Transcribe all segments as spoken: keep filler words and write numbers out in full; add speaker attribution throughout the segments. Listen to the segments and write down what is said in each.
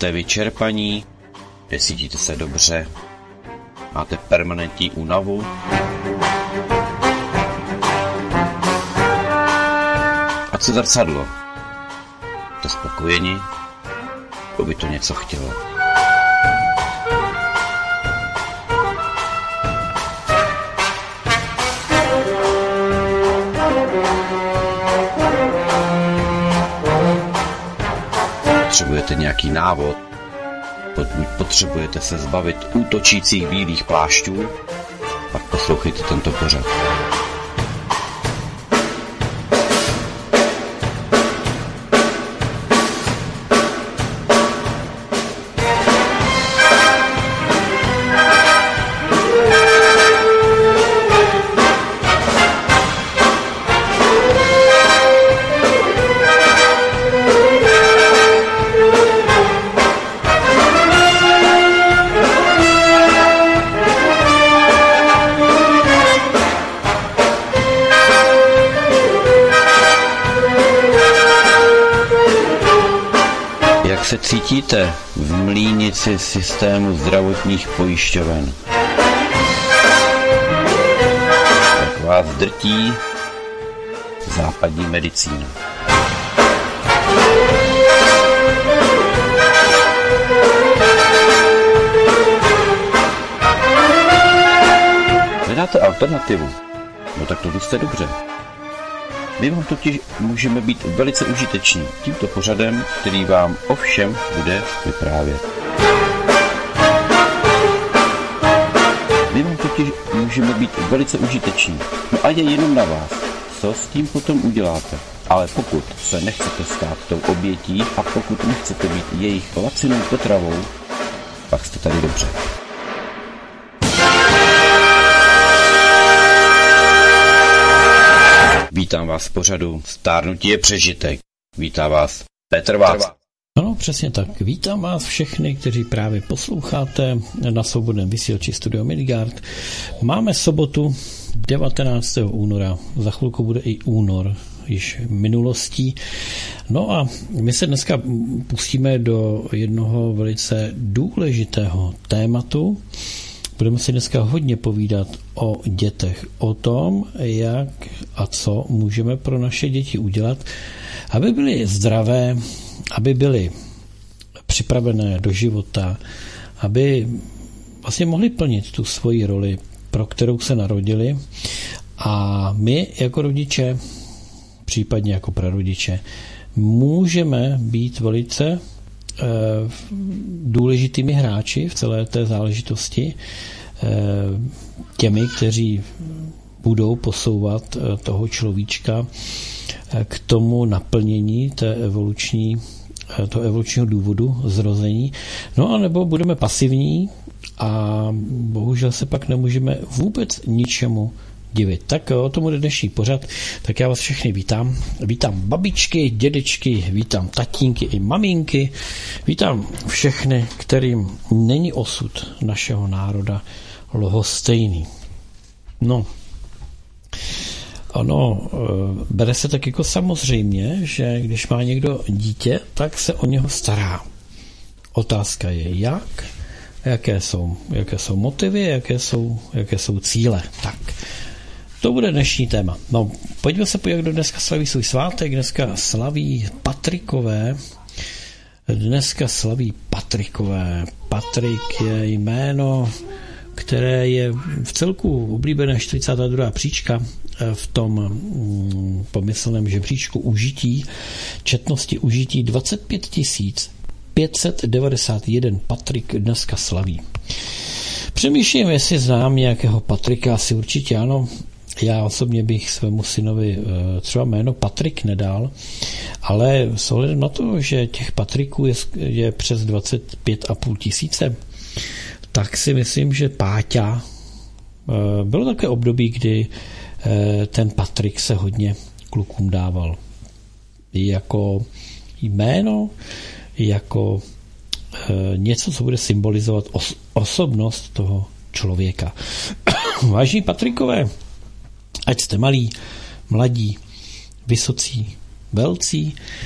Speaker 1: Jste vyčerpaní? Necítíte se dobře? Máte permanentní únavu? A co zrcadlo? Jste spokojeni? Kdo by to něco chtělo? Potřebujete nějaký návod? Pokud potřebujete se zbavit útočících bílých plášťů, pak poslouchejte tento pořad. Se cítíte v mlýnici systému zdravotních pojišťoven? Jak vás drtí západní medicína? Hledáte alternativu? No tak to jste dobře. My vám totiž můžeme být velice užiteční tímto pořadem, který vám o všem bude vyprávět. My vám totiž můžeme být velice užiteční. No a je jenom na vás, co s tím potom uděláte. Ale pokud se nechcete stát tou obětí a pokud nechcete být jejich lacinou potravou, pak jste tady dobře. Vítám vás v pořadu Stárnutí je přežitek. Vítá vás Petr Vác.
Speaker 2: Ano, přesně tak. Vítám vás všechny, kteří právě posloucháte na svobodném vysílači Studio Midgard. Máme sobotu devatenáctého února. Za chvilku bude i únor, již minulostí. No a my se dneska pustíme do jednoho velice důležitého tématu. Budeme si dneska hodně povídat o dětech, o tom, jak a co můžeme pro naše děti udělat, aby byly zdravé, aby byly připravené do života, aby vlastně mohly plnit tu svoji roli, pro kterou se narodili. A my jako rodiče, případně jako prarodiče, můžeme být velice důležitými hráči v celé té záležitosti, těmi, kteří budou posouvat toho človíčka k tomu naplnění té evoluční, toho evolučního důvodu zrození. No a nebo budeme pasivní a bohužel se pak nemůžeme vůbec ničemu divit. Tak o tom bude dnešní pořad, tak já vás všechny vítám. Vítám babičky, dědečky, vítám tatínky i maminky, vítám všechny, kterým není osud našeho národa lhostejný. No, ono, bere se tak jako samozřejmě, že když má někdo dítě, tak se o něho stará. Otázka je jak, jaké jsou, jaké jsou motivy, jaké jsou, jaké jsou cíle. Tak, to bude dnešní téma. No, pojďme se podívat, kdo dneska slaví svůj svátek. Dneska slaví Patrikové. Dneska slaví Patrikové. Patrik je jméno, které je v celku oblíbené čtyřicátá druhá příčka v tom mm, pomyslném žebříčku užití, četnosti užití dvacet pět tisíc pět set devadesát jedna Patrik dneska slaví. Přemýšlím, jestli znám nějakého Patrika, asi určitě ano. Já osobně bych svému synovi třeba jméno Patrik nedal, ale s ohledem na to, že těch Patriků je, je přes dvacet pět a půl tisíce, tak si myslím, že Páťa, bylo také období, kdy ten Patrik se hodně klukům dával. Jako jméno, jako něco, co bude symbolizovat os- osobnost toho člověka. Vážení Patrikové, ať jste malí, mladí, vysocí, velcí,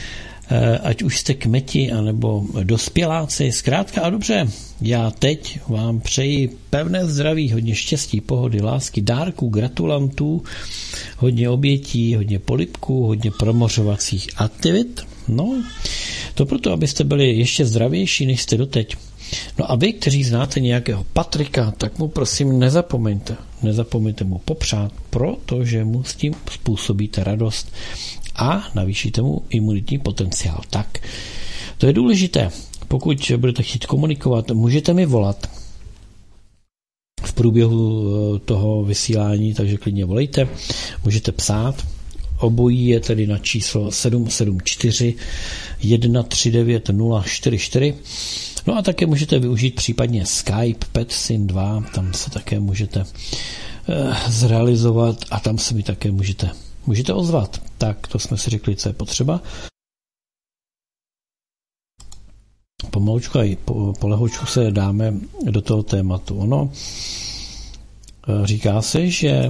Speaker 2: ať už jste kmeti, anebo dospěláci. Zkrátka a dobře, já teď vám přeji pevné zdraví, hodně štěstí, pohody, lásky, dárků, gratulantů, hodně obětí, hodně polibků, hodně promořovacích aktivit. No, to proto, abyste byli ještě zdravější, než jste doteď. No a vy, kteří znáte nějakého Patrika, tak mu prosím nezapomeňte. Nezapomeňte mu popřát, protože mu s tím způsobíte radost a navýšíte mu imunitní potenciál. Tak, to je důležité. Pokud budete chtít komunikovat, můžete mi volat v průběhu toho vysílání, takže klidně volejte. Můžete psát. Obojí je tedy na číslo sedm sedm čtyři jedna tři devět nula čtyři čtyři. No a také můžete využít případně Skype, PetSyn dva, tam se také můžete eh, zrealizovat a tam se mi také můžete, můžete ozvat. Tak to jsme si řekli, co je potřeba. Pomalučku a po, polehoučku se dáme do toho tématu. Ono eh, říká se, že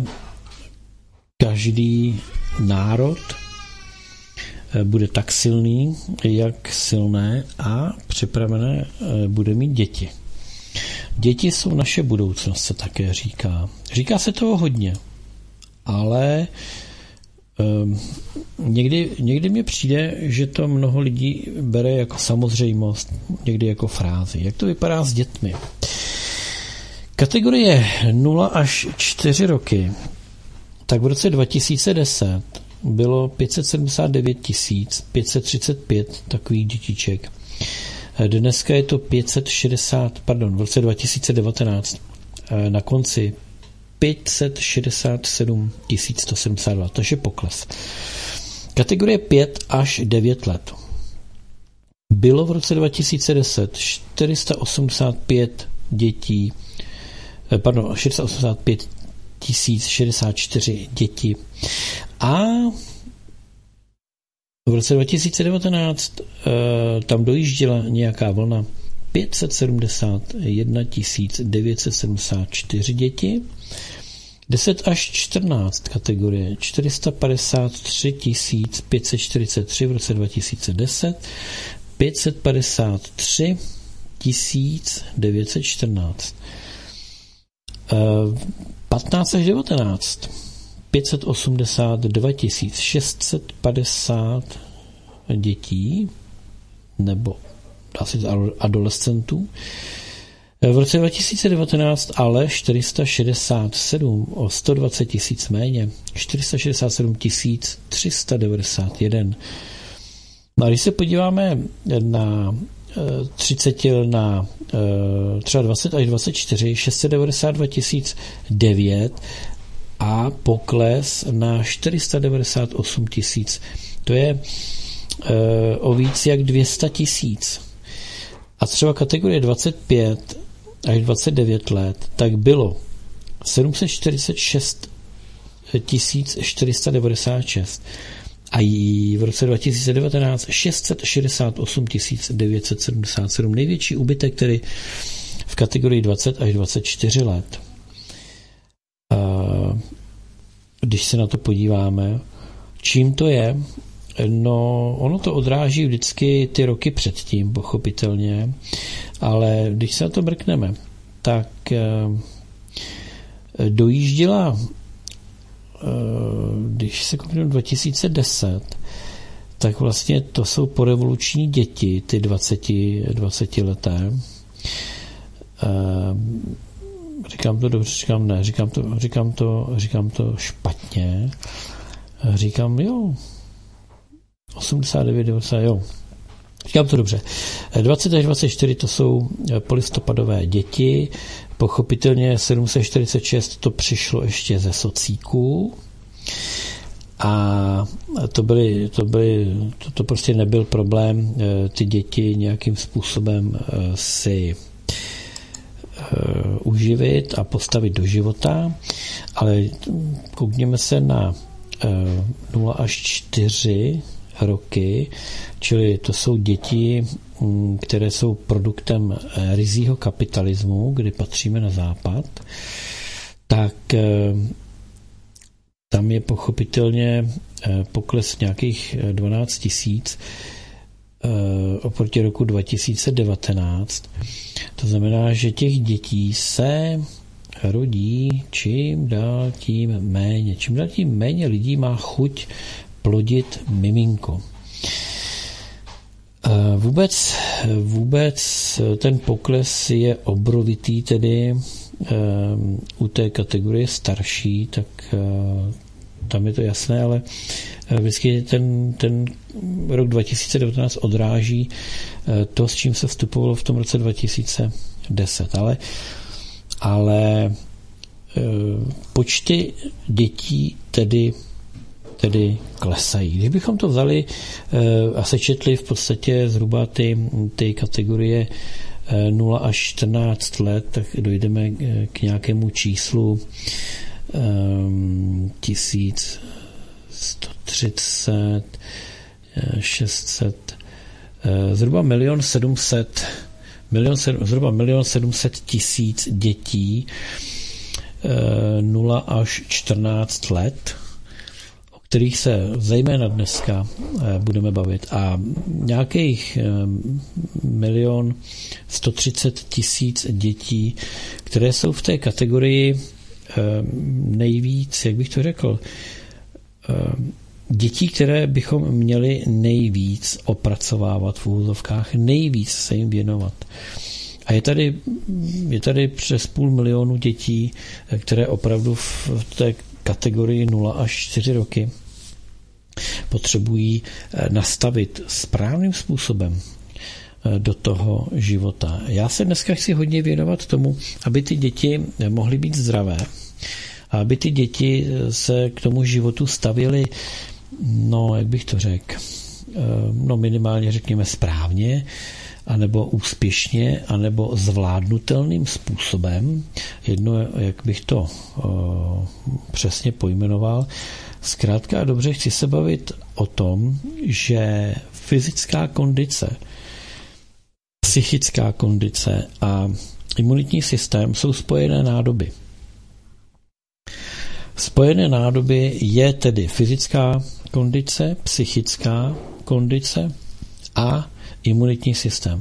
Speaker 2: každý národ bude tak silný, jak silné a připravené bude mít děti. Děti jsou naše budoucnost, se také říká. Říká se toho hodně, ale um, někdy, někdy mi přijde, že to mnoho lidí bere jako samozřejmost, někdy jako frázi. Jak to vypadá s dětmi? Kategorie nula až čtyři roky, tak v roce dva tisíce deset bylo pět set sedmdesát devět tisíc pět set třicet pět takových dětiček. Dneska je to pět set šedesát, pardon, v roce dva tisíce devatenáct na konci pět set šedesát sedm tisíc sto sedmdesát dva, to je pokles. Kategorie pět až devět let. Bylo v roce dva tisíce deset čtyři sta osmdesát pět dětí, pardon, čtyři sta osmdesát pět tisíc šedesát čtyři děti a v roce dva tisíce devatenáct e, tam dojížděla nějaká vlna pět set sedmdesát jedna tisíc devět set sedmdesát čtyři děti, deset až čtrnáct kategorie čtyři sta padesát tři tisíc pět set čtyřicet tři v roce dva tisíce deset, pět set padesát tři tisíc devět set čtrnáct. E, patnáct až devatenáct pět set osmdesát dva tisíc šest set padesát dětí nebo asi adolescentů. V roce dva tisíce devatenáct ale čtyři sta šedesát sedm, o sto dvacet tisíc méně, čtyři sta šedesát sedm tisíc tři sta devadesát jedna. No a když se podíváme na třicet na třeba dvacet až dvacet čtyři, šest set devadesát dva tisíc devět a pokles na čtyři sta devadesát osm tisíc. To je o víc jak dvě stě tisíc. A třeba kategorie dvacet pět až dvacet devět let, tak bylo sedm set čtyřicet šest tisíc čtyři sta devadesát šest. A v roce dva tisíce devatenáct šest set šedesát osm tisíc devět set sedmdesát sedm. Největší úbytek tedy v kategorii dvacet až dvacet čtyři let. Když se na to podíváme, čím to je? No, ono to odráží vždycky ty roky předtím, pochopitelně, ale když se na to mrkneme, tak dojížděla, když se koukneme dva tisíce deset, tak vlastně to jsou porevoluční děti, ty dvacetileté. Říkám to dobře, říkám ne, říkám to, říkám to, říkám to špatně. Říkám, jo, osmdesát devět, devadesát, jo. Říkám to dobře. dvacet až dvacet čtyři to jsou polistopadové děti. Pochopitelně sedm set čtyřicet šest to přišlo ještě ze socíků. A to byly, to byly, to, to prostě nebyl problém ty děti nějakým způsobem si uživit a postavit do života, ale koukněme se na nula až čtyři roky, čili to jsou děti, které jsou produktem ryzího kapitalismu, kdy patříme na západ, tak tam je pochopitelně pokles nějakých dvanáct tisíc. oproti roku dva tisíce devatenáct. To znamená, že těch dětí se rodí čím dál tím méně. Čím dál tím méně lidí má chuť plodit miminko. Vůbec, vůbec ten pokles je obrovitý, tedy u té kategorie starší, tak tam je to jasné, ale vždycky ten, ten rok dva tisíce devatenáct odráží to, s čím se vstupovalo v tom roce dva tisíce deset. Ale, ale počty dětí tedy, tedy klesají. Když bychom to vzali a sečetli v podstatě zhruba ty, ty kategorie nula až čtrnáct let, tak dojdeme k nějakému číslu tisíc sto třicet, šest set, zhruba milion sedmset, milion, zhruba milion sedmset tisíc dětí nula až čtrnáct let, o kterých se zejména dneska budeme bavit. A nějakých milion sto třicet tisíc dětí, které jsou v té kategorii nejvíc, jak bych to řekl, dětí, které bychom měli nejvíc opracovávat v úvozovkách, nejvíc se jim věnovat. A je tady, je tady přes půl milionu dětí, které opravdu v té kategorii nula až čtyři roky potřebují nastavit správným způsobem do toho života. Já se dneska chci hodně věnovat tomu, aby ty děti mohly být zdravé, a aby ty děti se k tomu životu stavěly, no, jak bych to řekl, no minimálně řekněme správně, anebo úspěšně, anebo zvládnutelným způsobem. Jedno, jak bych to uh, přesně pojmenoval. Zkrátka a dobře chci se bavit o tom, že fyzická kondice, psychická kondice a imunitní systém jsou spojené nádoby. Spojené nádoby je tedy fyzická kondice, psychická kondice a imunitní systém.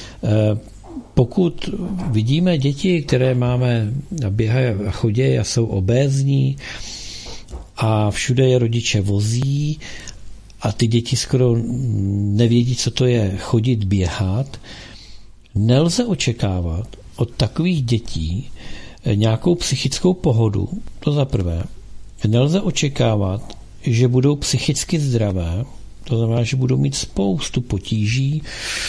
Speaker 2: Pokud vidíme děti, které máme, běhají a chodí a jsou obézní a všude je rodiče vozí a ty děti skoro nevědí, co to je chodit, běhat, nelze očekávat od takových dětí nějakou psychickou pohodu. To za prvé. Nelze očekávat, že budou psychicky zdravé. To znamená, že budou mít spoustu potíží,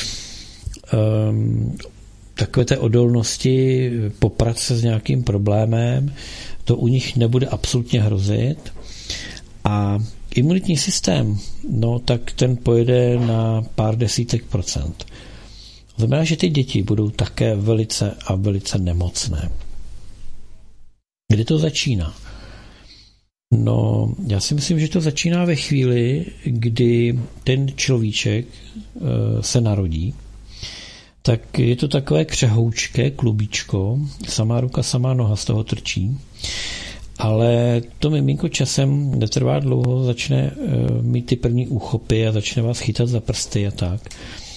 Speaker 2: um, takové té odolnosti, poprat se s nějakým problémem, to u nich nebude absolutně hrozit. A imunitní systém, no tak ten pojede na pár desítek procent. To znamená, že ty děti budou také velice a velice nemocné. Kdy to začíná? No, já si myslím, že to začíná ve chvíli, kdy ten človíček e, se narodí, tak je to takové křehoučké klubíčko, samá ruka, samá noha z toho trčí, ale to miminko časem netrvá dlouho, začne e, mít ty první úchopy a začne vás chytat za prsty a tak. E,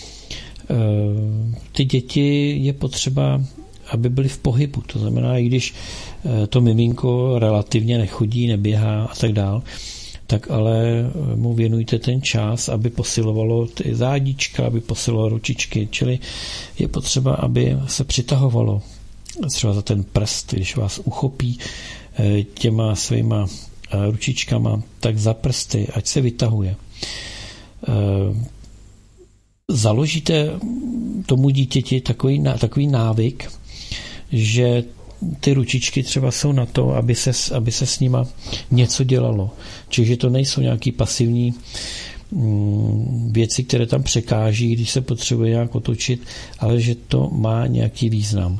Speaker 2: ty děti je potřeba, aby byly v pohybu, to znamená, i když to miminko relativně nechodí, neběhá a tak dál, tak ale mu věnujte ten čas, aby posilovalo ty zádička, aby posilovalo ručičky, čili je potřeba, aby se přitahovalo třeba za ten prst, když vás uchopí těma svýma ručičkama, tak za prsty, ať se vytahuje. Založíte tomu dítěti takový, takový návyk, že ty ručičky třeba jsou na to, aby se, aby se s nima něco dělalo. Čiže to nejsou nějaký pasivní mm, věci, které tam překáží, když se potřebuje nějak otočit, ale že to má nějaký význam.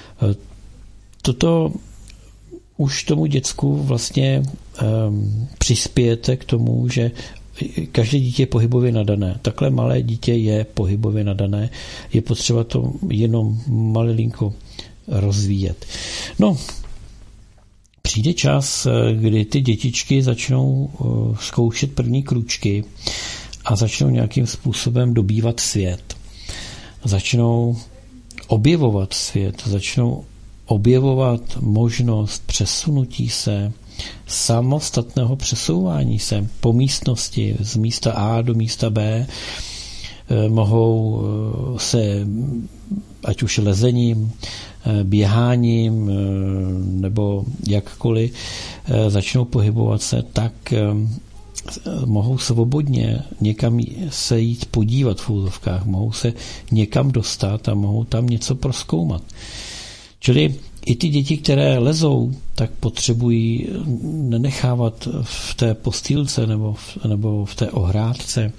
Speaker 2: Toto už tomu děcku vlastně um, přispějete k tomu, že každé dítě je pohybově nadané. Takhle malé dítě je pohybově nadané. Je potřeba to jenom malilinko rozvíjet. No, přijde čas, kdy ty dětičky začnou zkoušet první krůčky a začnou nějakým způsobem dobývat svět. Začnou objevovat svět, začnou objevovat možnost přesunutí se, samostatného přesouvání se po místnosti z místa A do místa B. Mohou se, ať už lezením, běháním nebo jakkoliv, začnou pohybovat se, tak mohou svobodně někam se jít podívat v úzovkách, mohou se někam dostat a mohou tam něco prozkoumat. Čili i ty děti, které lezou, tak potřebují nenechávat v té postýlce nebo v, nebo v té ohrádce,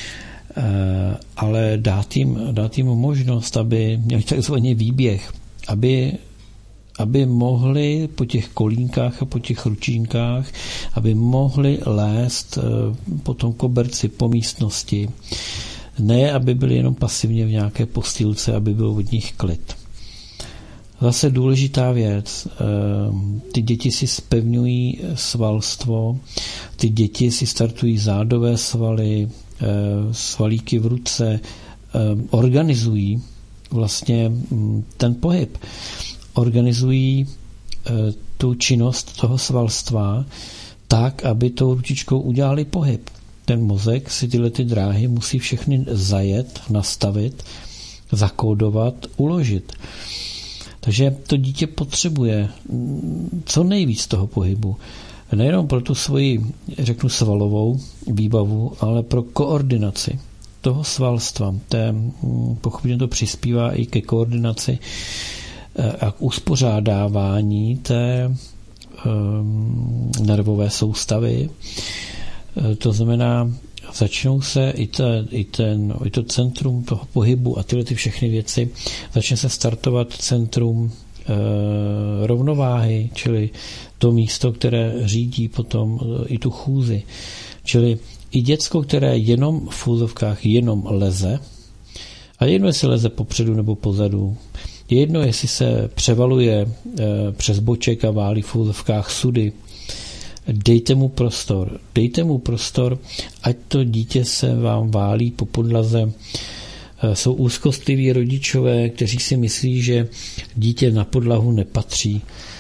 Speaker 2: ale dát jim, dát jim možnost, aby měli takzvaný výběh, aby, aby mohli po těch kolínkách a po těch ručínkách, aby mohli lézt po tom koberci, po místnosti. Ne, aby byli jenom pasivně v nějaké postýlce, aby byl od nich klid. Zase důležitá věc, ty děti si zpevňují svalstvo, ty děti si startují zádové svaly, svalíky v ruce, organizují vlastně ten pohyb, organizují tu činnost toho svalstva tak, aby tou ručičkou udělali pohyb. Ten mozek si tyhle ty dráhy musí všechny zajet, nastavit, zakódovat, uložit. Takže to dítě potřebuje co nejvíc toho pohybu. Nejenom pro tu svoji, řeknu, svalovou výbavu, ale pro koordinaci toho svalstva. Té, pochopitelně to přispívá i ke koordinaci a k uspořádávání té um, nervové soustavy. To znamená, začnou se i, te, i, ten, i to centrum toho pohybu a tyhle ty všechny věci, začne se startovat centrum e, rovnováhy, čili to místo, které řídí potom i tu chůzi. Čili i děcko, které jenom v úzovkách jenom leze, a jedno, jestli leze popředu nebo pozadu, je jedno, jestli se převaluje e, přes boček a válí v úzovkách sudy, dejte mu prostor. Dejte mu prostor, ať to dítě se vám válí po podlaze. Jsou úzkostliví rodičové, kteří si myslí, že dítě na podlahu nepatří.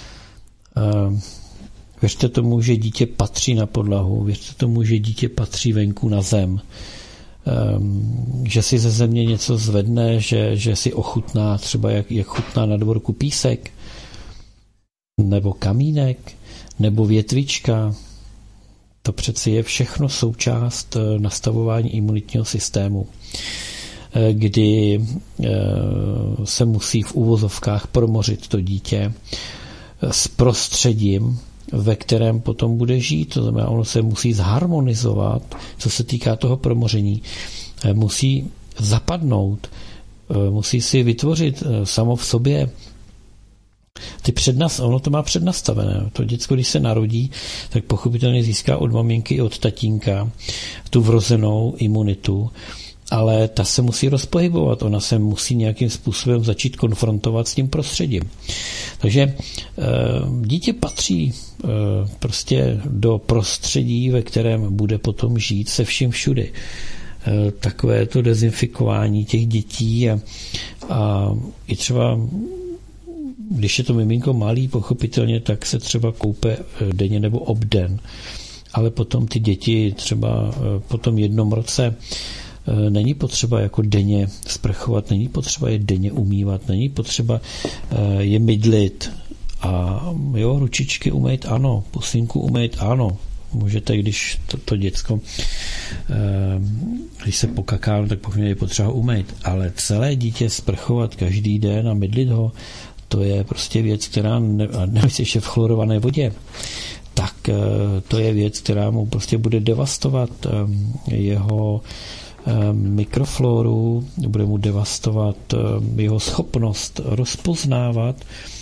Speaker 2: Věřte tomu, že dítě patří na podlahu. Věřte tomu, že dítě patří venku na zem. Že si ze země něco zvedne, že, že si ochutná, třeba jak, jak chutná na dvorku písek nebo kamínek, nebo větvička. To přeci je všechno součást nastavování imunitního systému, kdy se musí v uvozovkách promořit to dítě s prostředím, ve kterém potom bude žít. To znamená, ono se musí zharmonizovat, co se týká toho promoření. Musí zapadnout, musí si vytvořit samo v sobě Ty přednas, ono to má přednastavené. To děcko, když se narodí, tak pochopitelně získá od maminky i od tatínka tu vrozenou imunitu, ale ta se musí rozpohybovat, ona se musí nějakým způsobem začít konfrontovat s tím prostředím. Takže dítě patří prostě do prostředí, ve kterém bude potom žít se vším všudy. Takové to dezinfikování těch dětí a, a i třeba když je to miminko malý, pochopitelně, tak se třeba koupe denně nebo obden. Ale potom ty děti třeba po tom jednom roce není potřeba jako denně sprchovat, není potřeba je denně umývat, není potřeba je mydlit. A jo, ručičky umýt, ano, pusinku umýt, ano. Můžete, když to, to děcko, když se pokaká, tak pokud je potřeba umýt. Ale celé dítě sprchovat každý den a mydlit ho, to je prostě věc, která, nevím, ještě v chlorované vodě, tak to je věc, která mu prostě bude devastovat jeho mikrofloru, bude mu devastovat jeho schopnost rozpoznávat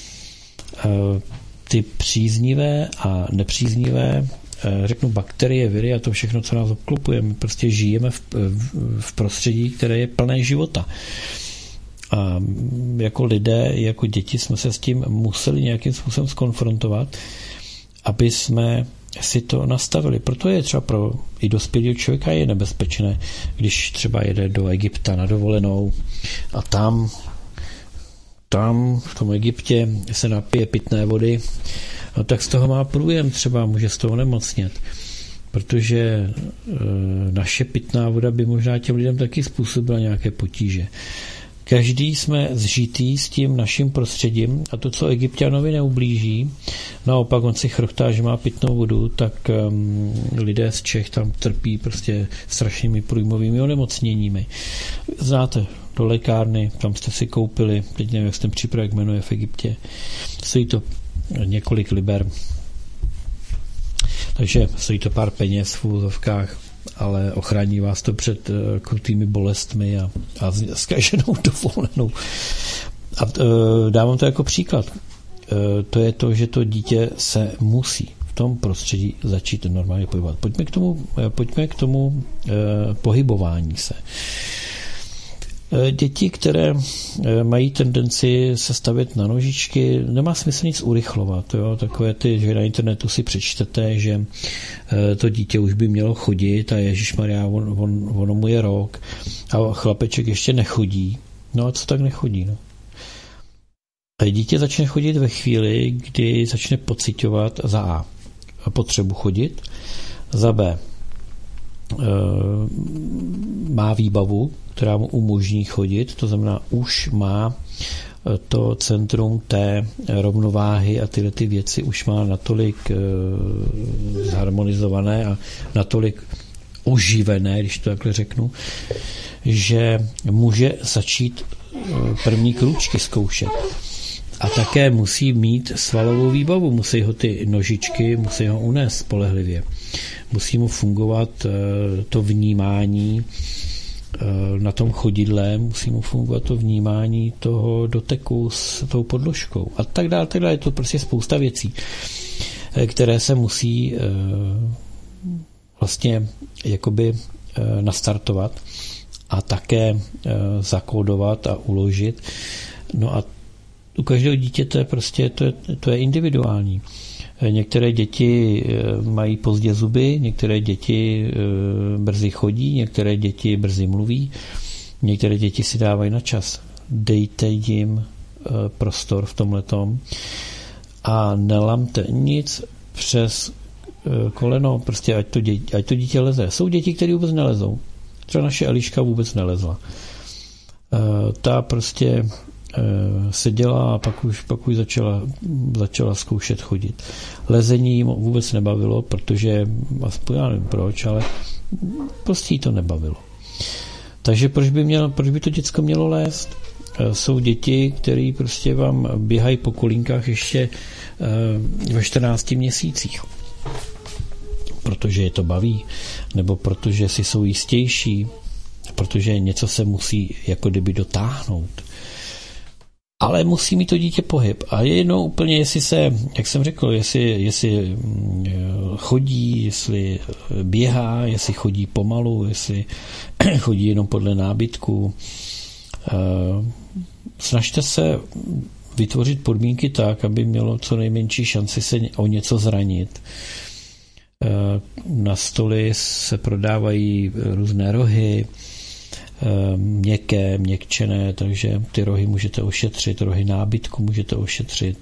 Speaker 2: ty příznivé a nepříznivé, řeknu, bakterie, viry a to všechno, co nás obklopuje. My prostě žijeme v, v prostředí, které je plné života. A jako lidé, jako děti jsme se s tím museli nějakým způsobem skonfrontovat, aby jsme si to nastavili. Proto je třeba pro i dospělého člověka je nebezpečné, když třeba jede do Egypta na dovolenou a tam tam v tom Egyptě se napije pitné vody, no tak z toho má průjem, třeba může z toho nemocnět, protože e, naše pitná voda by možná těm lidem taky způsobila nějaké potíže. Každý jsme zžitý s tím naším prostředím a to, co Egypťanovi neublíží, naopak on si chrochtá, že má pitnou vodu, tak um, lidé z Čech tam trpí prostě strašnými průjmovými onemocněními. Znáte, do lékárny, tam jste si koupili, teď nevím, jak se ten přípravek jmenuje v Egyptě, stojí to několik liber, takže stojí to pár peněz v úzovkách, ale ochrání vás to před uh, krutými bolestmi a, a zkaženou dovolenou. A uh, dávám to jako příklad. Uh, to je to, že to dítě se musí v tom prostředí začít normálně pohybovat. Pojďme k tomu, uh, pojďme k tomu uh, pohybování se. Děti, které mají tendenci se stavět na nožičky, nemá smysl nic urychlovat. Jo? Takové ty, že na internetu si přečtete, že to dítě už by mělo chodit a ježišmarja, on, on, ono mu je rok a chlapeček ještě nechodí. No a co tak nechodí? No? A dítě začne chodit ve chvíli, kdy začne pociťovat za A potřebu chodit, za B má výbavu, která mu umožní chodit, to znamená, už má to centrum té rovnováhy a tyhle ty věci už má natolik zharmonizované a natolik oživené, když to takhle řeknu, že může začít první krůčky zkoušet. A také musí mít svalovou výbavu, musí ho ty nožičky, musí ho unést spolehlivě. Musí mu fungovat to vnímání na tom chodidle, musí mu fungovat to vnímání toho doteku s tou podložkou a tak dále, tak dále. Je to prostě spousta věcí, které se musí vlastně jakoby nastartovat a také zakódovat a uložit. No a u každého dítěte prostě to je, to je individuální. Některé děti mají pozdě zuby, některé děti brzy chodí, některé děti brzy mluví, některé děti si dávají na čas. Dejte jim prostor v tomhletom a nelamte nic přes koleno, prostě ať to, dítě, ať to dítě leze. Jsou děti, které vůbec nelezou. Třeba naše Eliška vůbec nelezla. Ta prostě seděla a pak už, pak už začala, začala zkoušet chodit. Lezení jim vůbec nebavilo, protože, aspoň já nevím proč, ale prostě jí to nebavilo. Takže proč by, měl, proč by to děcko mělo lézt? Jsou děti, které prostě vám běhají po kolínkách ještě ve čtrnácti měsících. Protože je to baví, nebo protože si jsou jistější, protože něco se musí jako kdyby dotáhnout. Ale musí mít to dítě pohyb. A je jedno úplně, jestli se, jak jsem řekl, jestli, jestli chodí, jestli běhá, jestli chodí pomalu, jestli chodí jenom podle nábytku. Snažte se vytvořit podmínky tak, aby mělo co nejmenší šanci se o něco zranit. Na stoli se prodávají různé rohy, měkké, měkčené, takže ty rohy můžete ošetřit, rohy nábytku můžete ošetřit.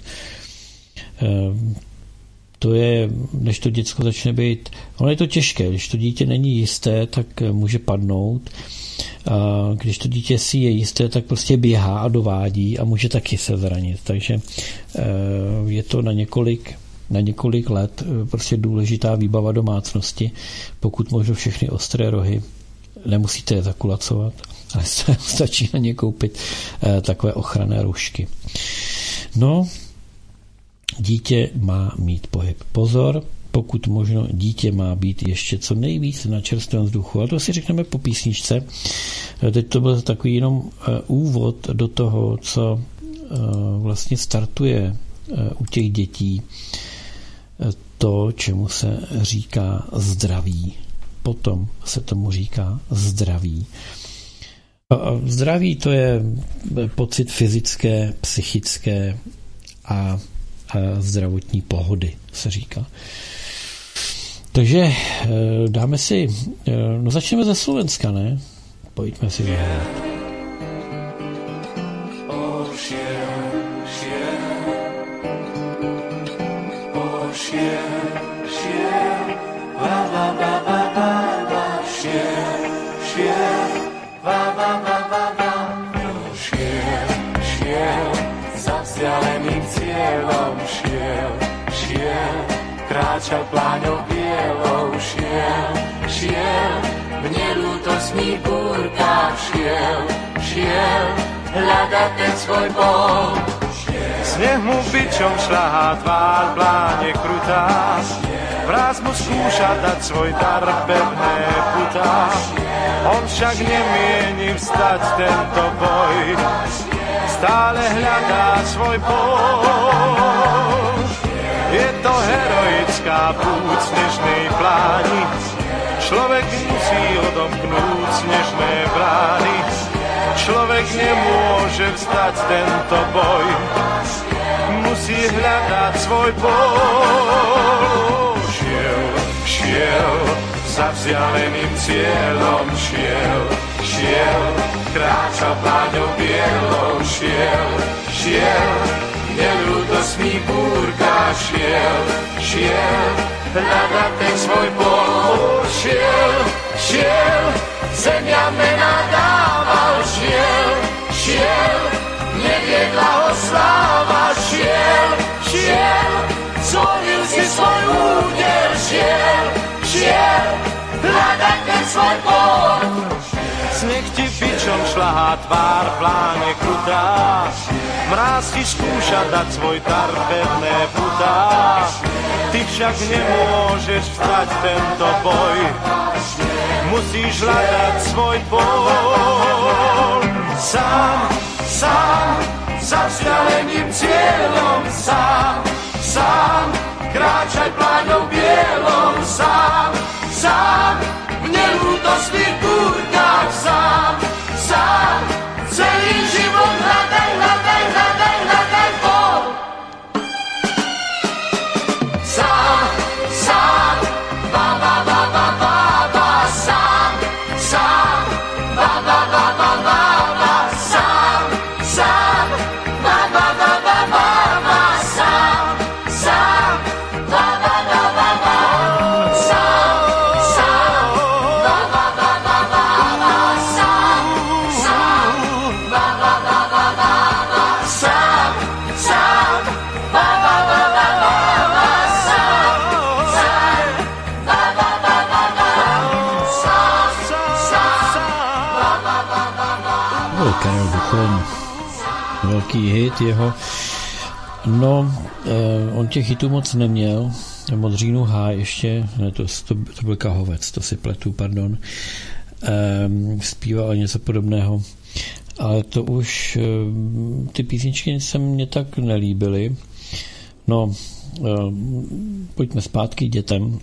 Speaker 2: To je, než to děcko začne být, ono je to těžké, když to dítě není jisté, tak může padnout. A když to dítě si je jisté, tak prostě běhá a dovádí a může taky se zranit. Takže je to na několik na několik let prostě důležitá výbava domácnosti, pokud možno všechny ostré rohy. Nemusíte je zakulacovat, ale stačí na ně koupit eh, takové ochranné roušky. No, dítě má mít pohyb. Pozor, pokud možno dítě má být ještě co nejvíc na čerstvém vzduchu. A to si řekneme po písničce. Teď to byl takový jenom eh, úvod do toho, co eh, vlastně startuje eh, u těch dětí eh, to, čemu se říká zdraví. Potom se tomu říká zdraví. A zdraví to je pocit fyzické, psychické a, a zdravotní pohody, se říká. Takže dáme si, no začneme ze Slovenska, ne? Pojďme si zahrát.
Speaker 3: Vzdialeným cieľom šiel, šiel, kráčal pláňou bielou, šiel, šiel, v nelútostných búrkach šiel, šiel, hľadať ten svoj bol. Sneh mu bičom šľahá tvár, pláne krutá, vraz mu skúša dať svoj dar, pevné putá. On však nemieni vstať tento boj, stále hľadá svoj pol. Je to heroická púť snežnej pláni, človek musí odomknúť snežné brány. Človek nemôže vstať tento boj, musí hľadať svoj pol. Šiel, šiel, za vzdialeným cieľom šiel, šiel, kráčal pláňou bielou, šiel, šiel, v neľútostných búrkach šiel, šiel, hľadať ten svoj bol. Šiel, šiel, zemia mena dával, šiel, šiel, neviedla ho sláva, šiel, šiel, zvolil si svoj údel, šiel, šiel, hľadať ten svoj bol. Sneh ti bičom šľahá tvár, pláne krutá, mráz ti skúša dať svoj dar, pevné putá. Ty však nemôžeš vstať tento boj, musíš hľadať svoj bol. Sám, sám, za vzdialeným cieľom, sám, sám, kráčaj pláňou bielou, sám, sám, v nelútostných búrkach, sám, sám, celý život hľadaj, hľadaj, hľadaj, hľadaj bol. Sám, sám, ba, ba, ba, ba, ba, ba, sám, sám, ba, ba, ba, ba, ba, ba, sám, sám, ba, ba, ba, ba, ba, ba, sám, sám, ba, ba, ba, ba, ba, sám, sám, ba, ba, ba, ba, ba, ba, sám, sám, ba, ba, ba, ba, ba, ba, sám, sám, ba, ba, ba, ba, ba, ba, sám, sám, ba, ba, ba, ba, ba, sám, sám, ba, ba, ba, ba, ba.
Speaker 2: Byl Karel Duchoň, velký hit jeho. No, eh, on těch hitů moc neměl. Modřínu H ještě, ne, to, to, to byl Kahovec, to si pletu, pardon. Eh, zpíval něco podobného. Ale to už, eh, ty písničky se mně tak nelíbily. No, eh, pojďme zpátky k dětem.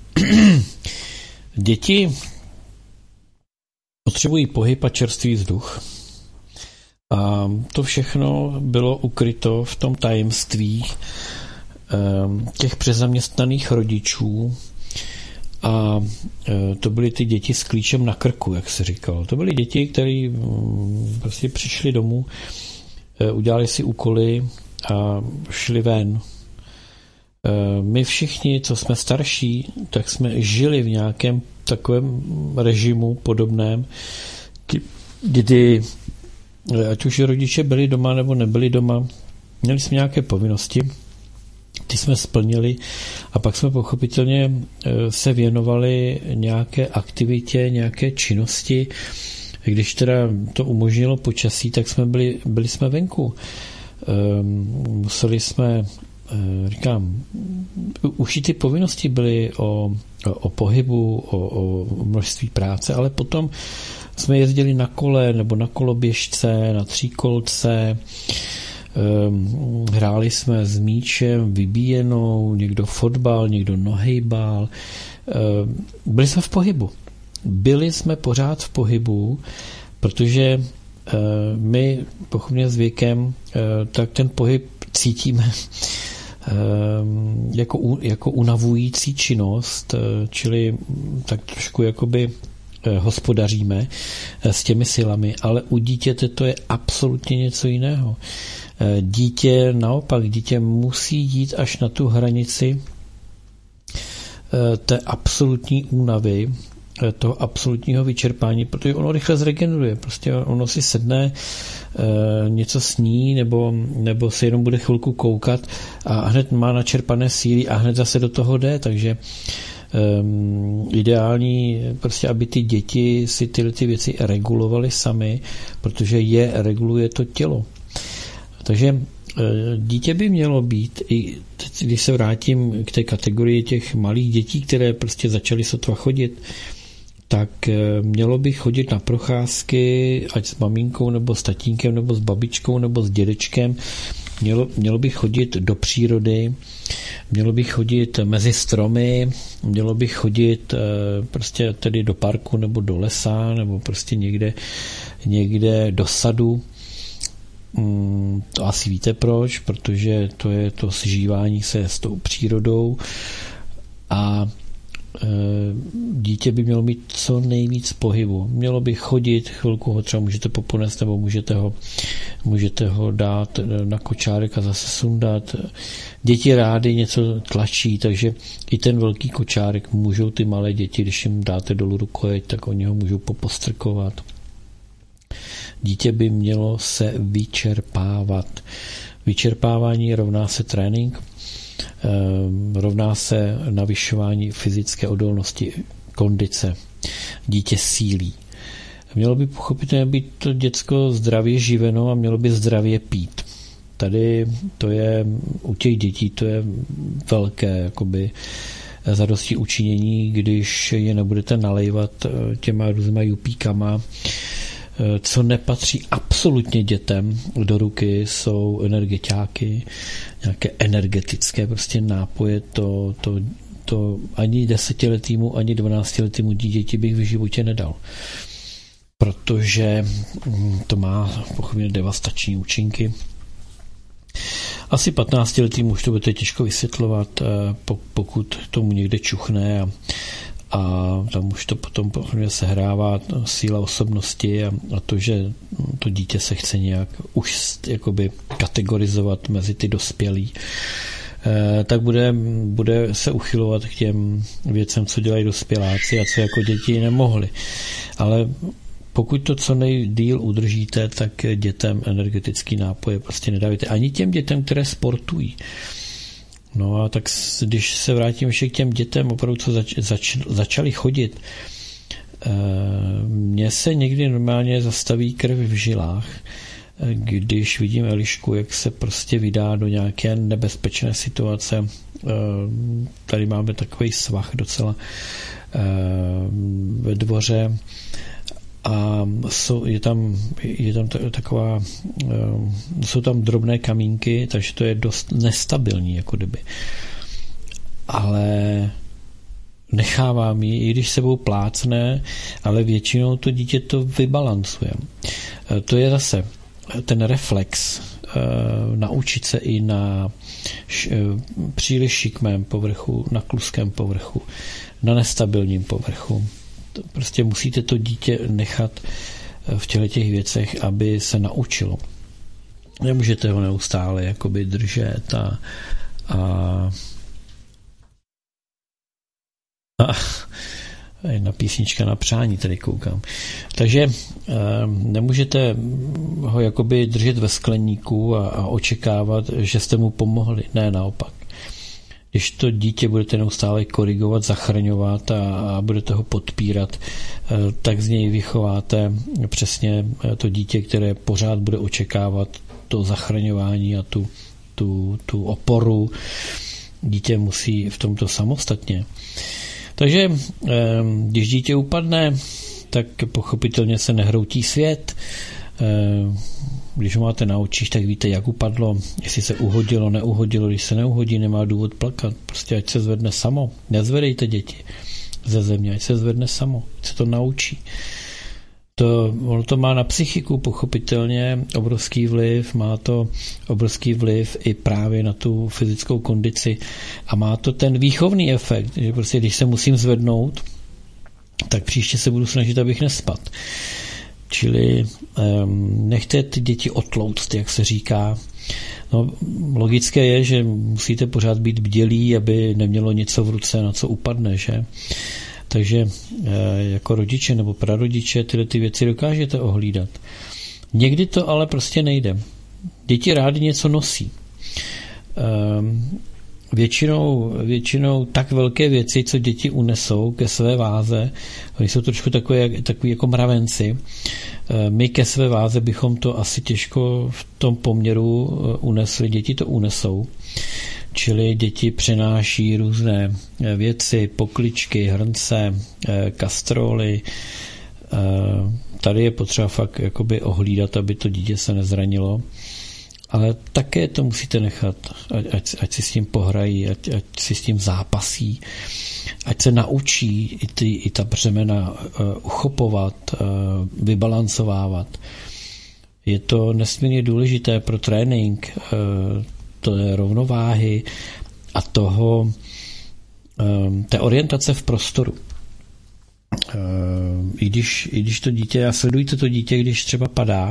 Speaker 2: Děti potřebují pohyb a čerstvý vzduch. A to všechno bylo ukryto v tom tajemství těch přezaměstnaných rodičů a to byly ty děti s klíčem na krku, jak se říkalo. To byly děti, které prostě přišli domů, udělali si úkoly a šli ven. My všichni, co jsme starší, tak jsme žili v nějakém takovém režimu podobném, kdy ať už rodiče byli doma nebo nebyli doma, měli jsme nějaké povinnosti, ty jsme splnili a pak jsme pochopitelně se věnovali nějaké aktivitě, nějaké činnosti. Když teda to umožnilo počasí, tak jsme byli, byli jsme venku. Museli jsme, říkám, už i ty povinnosti byly o, o pohybu, o, o množství práce, ale potom jsme jezdili na kole nebo na koloběžce, na tříkolce, hráli jsme s míčem, vybíjenou, někdo fotbal, někdo nohejbal. Byli jsme v pohybu. Byli jsme pořád v pohybu, protože my pochopně s věkem tak ten pohyb cítíme jako, jako unavující činnost, čili tak trošku jakoby hospodaříme s těmi silami, ale u dítěte to je absolutně něco jiného. Dítě naopak, dítě musí jít až na tu hranici té absolutní únavy, toho absolutního vyčerpání, protože ono rychle zregeneruje. Prostě ono si sedne, něco sní, nebo, nebo se jenom bude chvilku koukat a hned má načerpané síly a hned zase do toho jde, takže Um, ideální prostě, aby ty děti si tyhle ty věci regulovaly sami, protože je reguluje to tělo. Takže uh, dítě by mělo být, i když se vrátím k té kategorii těch malých dětí, které prostě začaly sotva chodit, tak uh, mělo by chodit na procházky, ať s maminkou, nebo s tatínkem, nebo s babičkou, nebo s dědečkem. Mělo, mělo by chodit do přírody, mělo by chodit mezi stromy, mělo by chodit e, prostě tedy do parku nebo do lesa nebo prostě někde, někde do sadu. Mm, to asi víte proč, protože to je to sžívání se s tou přírodou a dítě by mělo mít co nejvíc pohybu. Mělo by chodit, chvilku ho třeba můžete poponést, nebo můžete ho, můžete ho dát na kočárek a zase sundat. Děti rády něco tlačí, takže i ten velký kočárek můžou ty malé děti, když jim dáte dolů rukojeť, tak oni ho můžou popostrkovat. Dítě by mělo se vyčerpávat. Vyčerpávání rovná se trénink, rovná se navyšování fyzické odolnosti, kondice. Dítě sílí. Mělo by pochopitelně být to děcko zdravě živeno a mělo by zdravě pít. Tady to je u těch dětí to je velké jakoby zadosti učinění, když je nebudete nalejvat těma různýma jupíkama. Co nepatří absolutně dětem do ruky, jsou energetiáky, nějaké energetické prostě nápoje, to, to, to ani desetiletýmu, ani dvanáctiletýmu dítěti bych v životě nedal. Protože to má pochopitelně devastační účinky. Asi patnáctiletým už to bude těžko vysvětlovat, pokud tomu někde čuchne a a tam už to potom sehrává síla osobnosti a, a to, že to dítě se chce nějak už jakoby kategorizovat mezi ty dospělí, e, tak bude, bude se uchylovat k těm věcem, co dělají dospěláci a co jako děti nemohli. Ale pokud to co nejdýl udržíte, tak dětem energetický nápoje prostě nedávíte. Ani těm dětem, které sportují. No a tak když se vrátím ještě k těm dětem, opravdu co zač, zač, začali chodit, e, mně se někdy normálně zastaví krev v žilách, když vidím Elišku, jak se prostě vydá do nějaké nebezpečné situace. E, tady máme takový svah docela e, ve dvoře a jsou, je tam, je tam taková, jsou tam drobné kamínky, takže to je dost nestabilní, jako kdyby. Ale nechávám ji, i když sebou plácne, ale většinou to dítě to vybalancuje. To je zase ten reflex, naučit se i na příliš šikmém povrchu, na kluském povrchu, na nestabilním povrchu. Prostě musíte to dítě nechat v těchto těch věcech, aby se naučilo. Nemůžete ho neustále jakoby držet a, a, a jedna písnička na přání, tady koukám. Takže e, nemůžete ho jakoby držet ve skleníku a, a očekávat, že jste mu pomohli. Ne, naopak. Když to dítě budete neustále korigovat, zachraňovat a, a budete ho podpírat, tak z něj vychováte přesně to dítě, které pořád bude očekávat to zachraňování a tu, tu, tu oporu. Dítě musí v tomto samostatně. Takže když dítě upadne, tak pochopitelně se nehroutí svět. Když ho máte na očích, tak víte, jak upadlo, jestli se uhodilo, neuhodilo, když se neuhodí, nemá důvod plakat, prostě ať se zvedne samo. Nezvedejte děti ze země, ať se zvedne samo, ať se to naučí. To, ono to má na psychiku pochopitelně obrovský vliv, má to obrovský vliv i právě na tu fyzickou kondici a má to ten výchovný efekt, že prostě když se musím zvednout, tak příště se budu snažit, abych nespadl. Čili um, nechte ty děti otlouct, jak se říká. No, logické je, že musíte pořád být bdělí, aby nemělo něco v ruce, na co upadne, že? Takže jako rodiče nebo prarodiče tyhle ty věci dokážete ohlídat. Někdy to ale prostě nejde. Děti rádi něco nosí. Většinou, většinou tak velké věci, co děti unesou ke své váze, oni jsou trošku takové, takový jako mravenci. My ke své váze bychom to asi těžko v tom poměru unesli. Děti to unesou. Čili děti přenáší různé věci, pokličky, hrnce, kastroly. Tady je potřeba fakt jakoby ohlídat, aby to dítě se nezranilo. Ale také to musíte nechat, ať, ať si s tím pohrají, ať, ať si s tím zápasí, ať se naučí i, ty, i ta břemena uh, uchopovat, uh, vybalancovávat. Je to nesmírně důležité pro trénink uh, té rovnováhy a toho, um, té orientace v prostoru. Uh, i, když, I když to dítě, a sledujte to dítě, když třeba padá,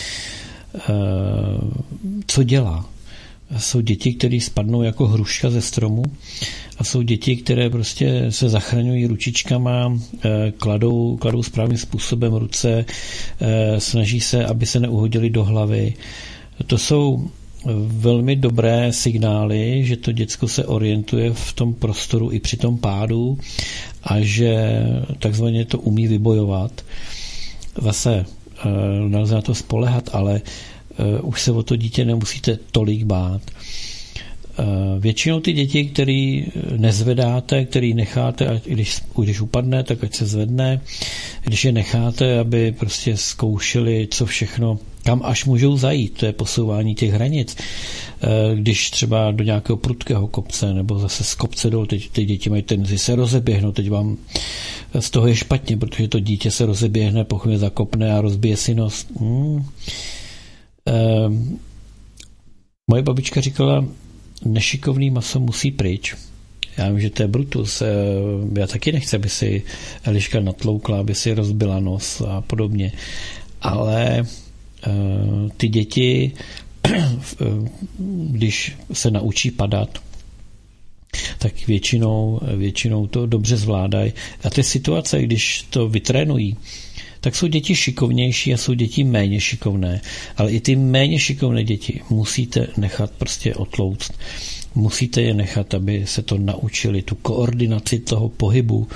Speaker 2: co dělá. Jsou děti, které spadnou jako hruška ze stromu a jsou děti, které prostě se zachraňují ručičkama, kladou, kladou správným způsobem ruce, snaží se, aby se neuhodili do hlavy. To jsou velmi dobré signály, že to děcko se orientuje v tom prostoru i při tom pádu a že takzvaně to umí vybojovat. Zase nelze na to spolehat, ale už se o to dítě nemusíte tolik bát. Většinou ty děti, který nezvedáte, který necháte, ať, když, když upadne, tak ať se zvedne. Když je necháte, aby prostě zkoušeli, co všechno, kam až můžou zajít, to je posouvání těch hranic. Když třeba do nějakého prudkého kopce, nebo zase z kopce dolů, teď ty děti mají tendenci se rozeběhnout, teď vám z toho je špatně, protože to dítě se rozeběhne, pochopně zakopne a rozbije si nos. Hmm. Ehm. Moje babička říkala, nešikovný maso musí pryč. Já vím, že to je brutus. Já taky nechci, aby si Eliška natloukla, aby si rozbila nos a podobně. Ale ty děti, když se naučí padat, tak většinou, většinou to dobře zvládají. A ty situace, když to vytrénují, tak jsou děti šikovnější a jsou děti méně šikovné. Ale i ty méně šikovné děti musíte nechat prostě otlouct. Musíte je nechat, aby se to naučili, tu koordinaci toho pohybu.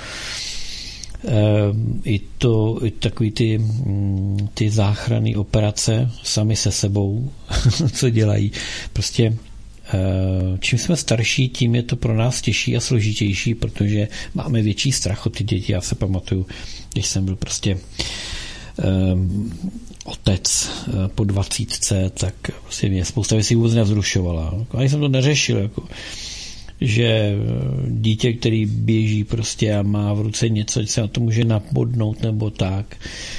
Speaker 2: I, to, i takový ty, ty záchranné operace sami se sebou, co dělají. Prostě čím jsme starší, tím je to pro nás těžší a složitější, protože máme větší strach od ty děti. Já se pamatuju, když jsem byl prostě um, otec uh, po dvacítce, tak prostě mě spousta věcí vůbec nevzrušovala. Ani jsem to neřešil, jako, že dítě, který běží prostě a má v ruce něco, se na to může napodnout nebo tak.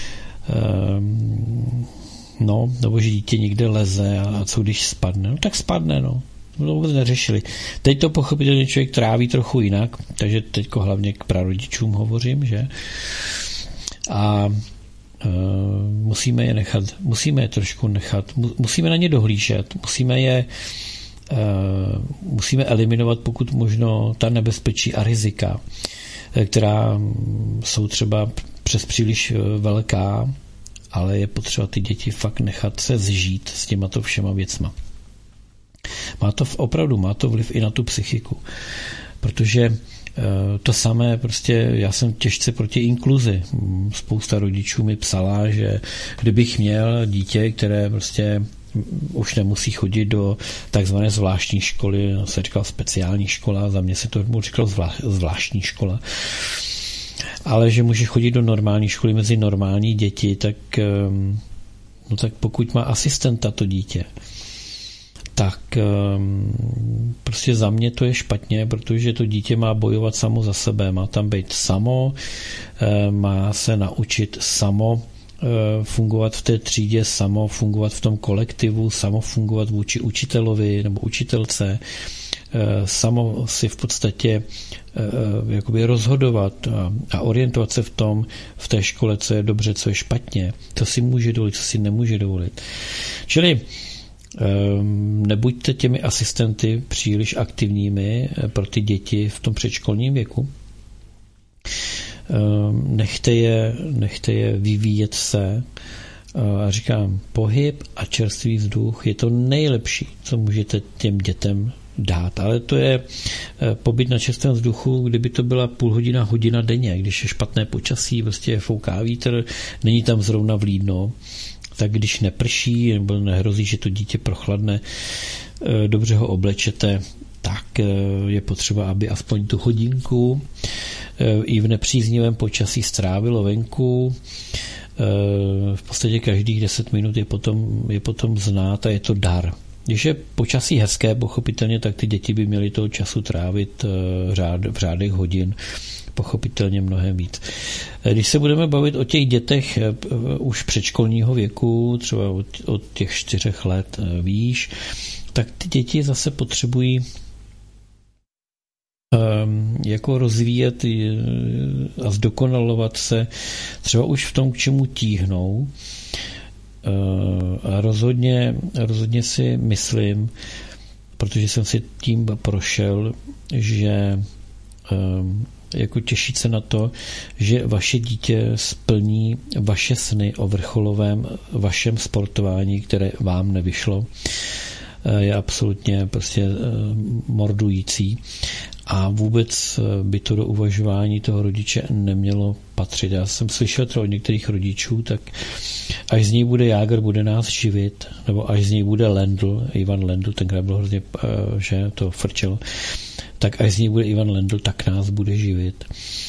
Speaker 2: Um, no, nebo že dítě někde leze a, a co když spadne? No tak spadne, no. To vůbec neřešili. Teď to pochopitelně člověk tráví trochu jinak, takže teďko hlavně k prarodičům hovořím, že? A e, musíme je nechat, musíme je trošku nechat, musíme na ně dohlížet, musíme je e, musíme eliminovat pokud možno ta nebezpečí a rizika, která jsou třeba přes příliš velká, ale je potřeba ty děti fakt nechat se zžít s těmato všema věcma. Má to opravdu, má to vliv i na tu psychiku, protože to samé, prostě já jsem těžce proti inkluzi. Spousta rodičů mi psala, že kdybych měl dítě, které prostě už nemusí chodit do takzvané zvláštní školy, no se říkal speciální škola, za mě se to říkalo zvlá, zvláštní škola, ale že může chodit do normální školy mezi normální děti, tak, no tak pokud má asistenta to dítě, tak prostě za mě to je špatně, protože to dítě má bojovat samo za sebe, má tam být samo, má se naučit samo fungovat v té třídě samo, fungovat v tom kolektivu, samo fungovat vůči učitelovi nebo učitelce, samo si v podstatě jakoby rozhodovat a, a orientovat se v tom, v té škole, co je dobře, co je špatně, co si může dovolit, co si nemůže dovolit. Čili nebuďte těmi asistenty příliš aktivními pro ty děti v tom předškolním věku. Nechte je, nechte je vyvíjet se. A říkám, pohyb a čerstvý vzduch je to nejlepší, co můžete těm dětem dát, ale to je pobyt na čerstvém vzduchu, kdyby to byla půl hodina, hodina denně, když je špatné počasí, prostě fouká vítr, není tam zrovna vlídno, tak když neprší nebo nehrozí, že to dítě prochladne, dobře ho oblečete, tak je potřeba, aby aspoň tu hodinku i v nepříznivém počasí strávilo venku. V podstatě každých deset minut je potom, je potom znát a je to dar. Když je počasí hezké, pochopitelně, tak ty děti by měly toho času trávit v řádech hodin, pochopitelně mnohem víc. Když se budeme bavit o těch dětech už předškolního věku, třeba od, od těch čtyřech let výš, tak ty děti zase potřebují um, jako rozvíjet a zdokonalovat se třeba už v tom, k čemu tíhnou. A rozhodně, rozhodně si myslím, protože jsem si tím prošel, že um, jako těšit se na to, že vaše dítě splní vaše sny o vrcholovém vašem sportování, které vám nevyšlo, je absolutně prostě mordující a vůbec by to do uvažování toho rodiče nemělo patřit. Já jsem slyšel to od některých rodičů, tak až z něj bude Jágr, bude nás živit, nebo až z něj bude Lendl, Ivan Lendl, tenkrát byl hrozně, že to frčelo, tak až z něj bude Ivan Lendl, tak nás bude živit.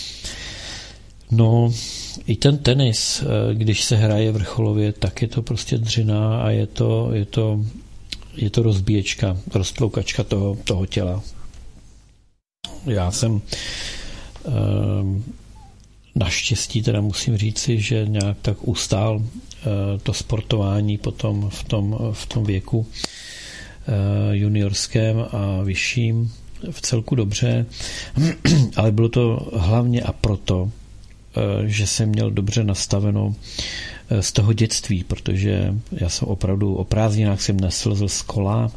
Speaker 2: No, i ten tenis, když se hraje vrcholově, tak je to prostě dřina a je to, je to, je to rozbíječka, roztloukačka toho, toho těla. Já jsem naštěstí teda musím říci, že nějak tak ustál to sportování potom v tom, v tom věku juniorském a vyšším v celku dobře, ale bylo to hlavně a proto, že jsem měl dobře nastaveno z toho dětství, protože já jsem opravdu o prázdninách jsem neslezl z kola.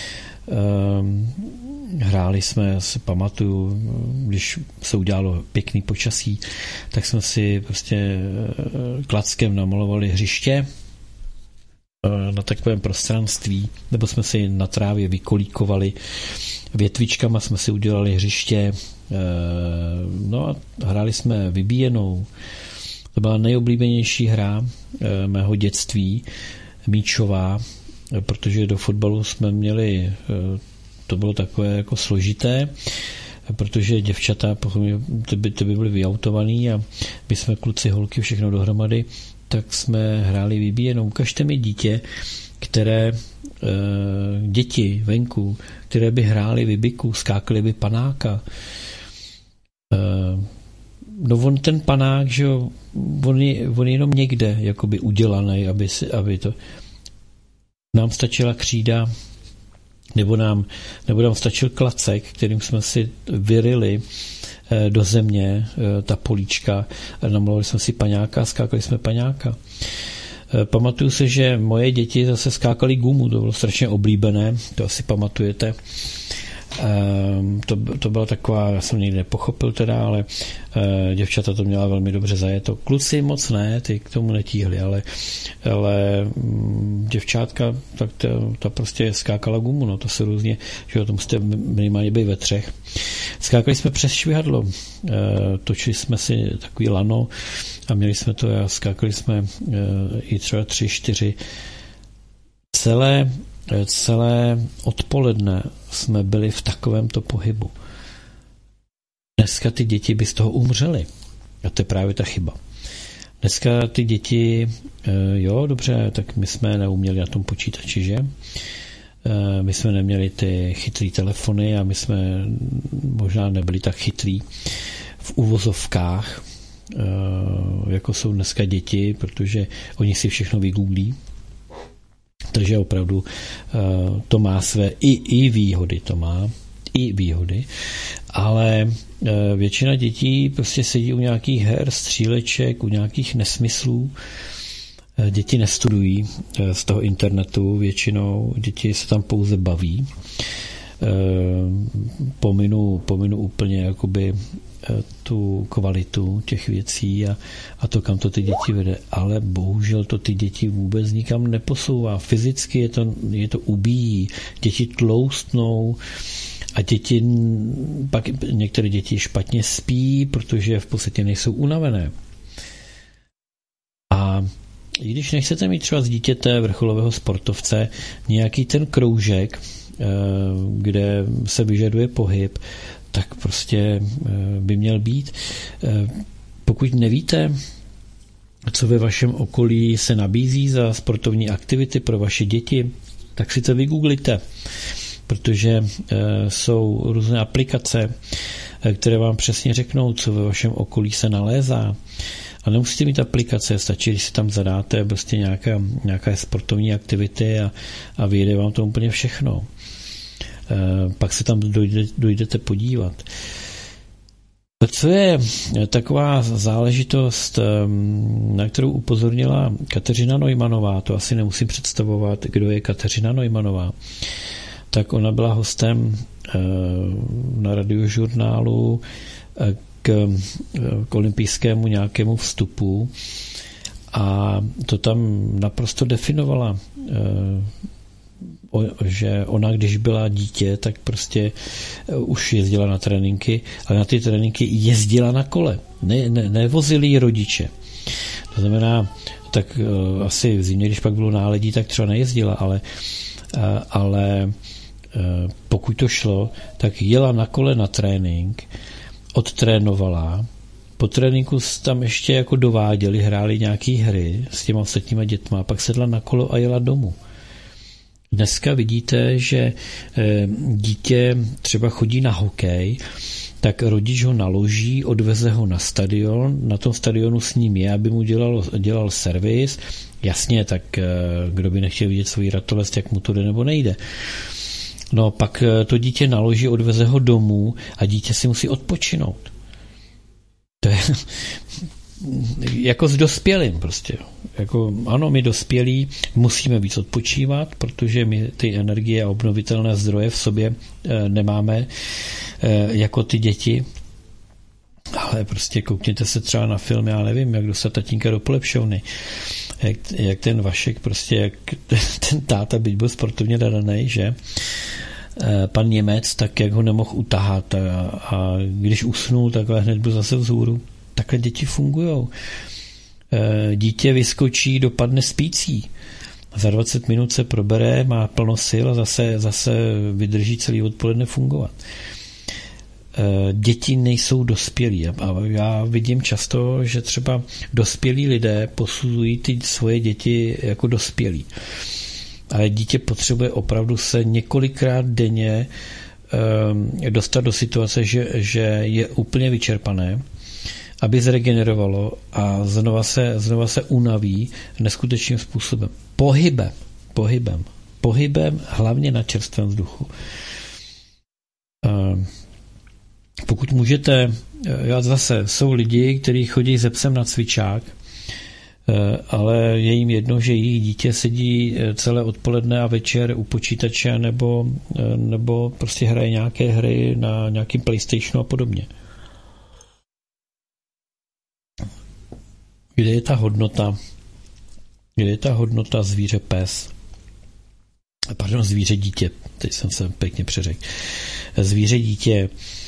Speaker 2: Hráli jsme, si pamatuju, když se udělalo pěkný počasí, tak jsme si prostě klackem namalovali hřiště na takovém prostranství, nebo jsme si na trávě vykolíkovali, větvičkama jsme si udělali hřiště, no a hráli jsme vybíjenou. To byla nejoblíbenější hra mého dětství, míčová, protože do fotbalu jsme měli, to bylo takové jako složité, protože děvčata, ty by, ty by byly vyautovaný a my jsme kluci, holky, všechno dohromady, tak jsme hráli vybíjenou. Ukažte mi dítě, které děti venku, které by hrály vybiku, skákali by panáka. No on ten panák, že jo, on je, on je jenom někde jakoby udělaný, aby, si, aby to nám stačila křída, nebo nám, nebo nám stačil klacek, kterým jsme si vyrili do země ta políčka, namalovali jsme si paňáka, skákali jsme paňáka. Pamatuju se, že moje děti zase skákali gumu, to bylo strašně oblíbené, to asi pamatujete. To, to byla taková, já jsem nikdy nepochopil teda, ale děvčata to měla velmi dobře zajeto. Kluci moc ne, ty k tomu netíhli, ale, ale děvčátka, tak ta, ta prostě skákala gumu, no to se různě, že to musíte minimálně být ve třech. Skákali jsme přes švihadlo, točili jsme si takový lano a měli jsme to a skákali jsme i třeba tři, čtyři. Celé Celé odpoledne jsme byli v takovémto pohybu. Dneska ty děti by z toho umřely. A to je právě ta chyba. Dneska ty děti, jo, dobře, tak my jsme neuměli na tom počítači, že? My jsme neměli ty chytrý telefony a my jsme možná nebyli tak chytrý v uvozovkách, jako jsou dneska děti, protože oni si všechno vygooglí. Takže opravdu to má své i, i výhody, to má i výhody, ale většina dětí prostě sedí u nějakých her, stříleček, u nějakých nesmyslů. Děti nestudují z toho internetu většinou, děti se tam pouze baví. Pominu, pominu úplně jakoby tu kvalitu těch věcí a, a to, kam to ty děti vede. Ale bohužel to ty děti vůbec nikam neposouvá. Fyzicky je to, je to ubíjí. Děti tloustnou a děti, pak některé děti špatně spí, protože v podstatě nejsou unavené. A i když nechcete mít třeba z dítěte vrcholového sportovce nějaký ten kroužek, kde se vyžaduje pohyb, tak prostě by měl být. Pokud nevíte, co ve vašem okolí se nabízí za sportovní aktivity pro vaše děti, tak si to vygooglite, protože jsou různé aplikace, které vám přesně řeknou, co ve vašem okolí se nalézá. A nemusíte mít aplikace, stačí, když si tam zadáte prostě nějaká, nějaká sportovní aktivity a, a vyjde vám to úplně všechno. E, pak se tam dojde, dojdete podívat. Co je taková záležitost, na kterou upozornila Kateřina Neumannová, to asi nemusím představovat, kdo je Kateřina Neumannová, tak ona byla hostem na radiožurnálu k, k olympijskému nějakému vstupu a to tam naprosto definovala, že ona, když byla dítě, tak prostě už jezdila na tréninky, ale na ty tréninky jezdila na kole. Ne, ne, nevozili ji rodiče. To znamená, tak asi v zimě, když pak bylo náledí, tak třeba nejezdila, ale, ale pokud to šlo, tak jela na kole na trénink, odtrénovala, po tréninku tam ještě jako dováděli, hráli nějaký hry s těma ostatníma dětma, pak sedla na kolo a jela domů. Dneska vidíte, že dítě třeba chodí na hokej, tak rodič ho naloží, odveze ho na stadion, na tom stadionu s ním je, aby mu dělal, dělal servis. Jasně, tak kdo by nechtěl vidět svůj ratolest, jak mu to jde nebo nejde. No pak to dítě naloží, odveze ho domů a dítě si musí odpočinout. To je jako s dospělým prostě. Jako, ano, my dospělí musíme víc odpočívat, protože my ty energie a obnovitelné zdroje v sobě e, nemáme e, jako ty děti. Ale prostě koukněte se třeba na film, já nevím, jak dostat tatínka do polepšovny. Jak, jak ten Vašek, prostě jak ten táta, byť byl sportovně nadaný, že pan Němec, tak jak ho nemohl utahat a, a když usnul, takhle hned byl zase vzhůru. Takhle děti fungujou. Dítě vyskočí, dopadne spící. Za dvacet minut se probere, má plno sil a zase, zase vydrží celý odpoledne fungovat. Děti nejsou dospělí a já vidím často, že třeba dospělí lidé posuzují ty svoje děti jako dospělí. Ale dítě potřebuje opravdu se několikrát denně dostat do situace, že, že je úplně vyčerpané, aby zregenerovalo a znova se, znova se unaví neskutečným způsobem. Pohybem, pohybem, pohybem, hlavně na čerstvém vzduchu. Pokud můžete, já zase, jsou lidi, kteří chodí se psem na cvičák, ale je jim jedno, že jejich dítě sedí celé odpoledne a večer u počítače nebo, nebo prostě hraje nějaké hry na nějakým PlayStationu a podobně. Kde je ta hodnota? Kde je ta hodnota zvíře pes? Pardon, zvíře dítě. Teď jsem se pěkně přeřekl. Zvíře dítě,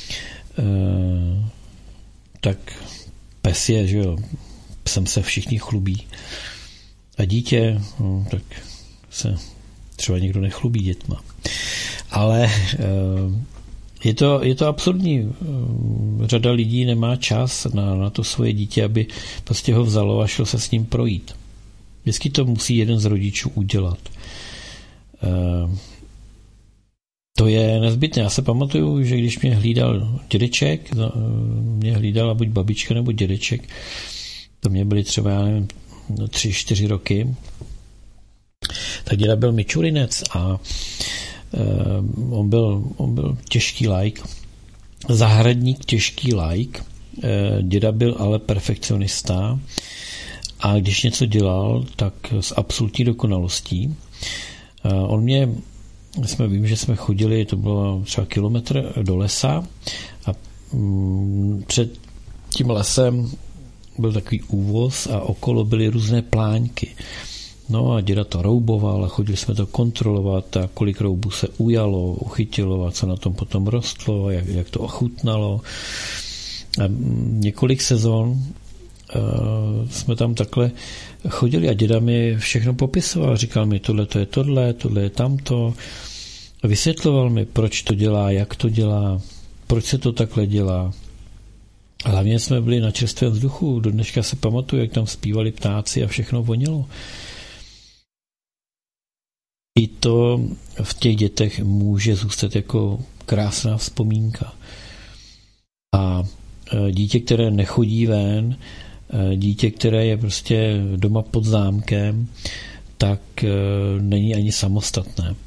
Speaker 2: tak pes je, že jo, psem se všichni chlubí. A dítě, no, tak se třeba někdo nechlubí dětma. Ale je to, je to absurdní. Řada lidí nemá čas na, na to svoje dítě, aby prostě ho vzalo a šlo se s ním projít. Vždycky to musí jeden z rodičů udělat. To je nezbytné. Já se pamatuju, že když mě hlídal dědeček, mě hlídala buď babička nebo dědeček, to mě byly třeba, já nevím, tři, čtyři roky, tak děda byl mičurinec a uh, on, byl, on byl těžký laik, zahradník těžký laik, uh, děda byl ale perfekcionista a když něco dělal, tak s absolutní dokonalostí. Uh, on mě jsme vím, že jsme chodili, to bylo třeba kilometr do lesa a mm, před tím lesem byl takový úvoz a okolo byly různé pláňky. No a děda to rouboval a chodili jsme to kontrolovat a kolik roubů se ujalo, uchytilo a co na tom potom rostlo, jak, jak to ochutnalo. A několik sezon uh, jsme tam takhle chodili a děda mi všechno popisoval. Říkal mi, tohle to je tohle, tohle je tamto. Vysvětloval mi, proč to dělá, jak to dělá, proč se to takhle dělá. Hlavně jsme byli na čerstvém vzduchu. Do dneška se pamatuju, jak tam zpívali ptáci a všechno vonilo. I to v těch dětech může zůstat jako krásná vzpomínka. A dítě, které nechodí ven, dítě, které je prostě doma pod zámkem, tak není ani samostatné.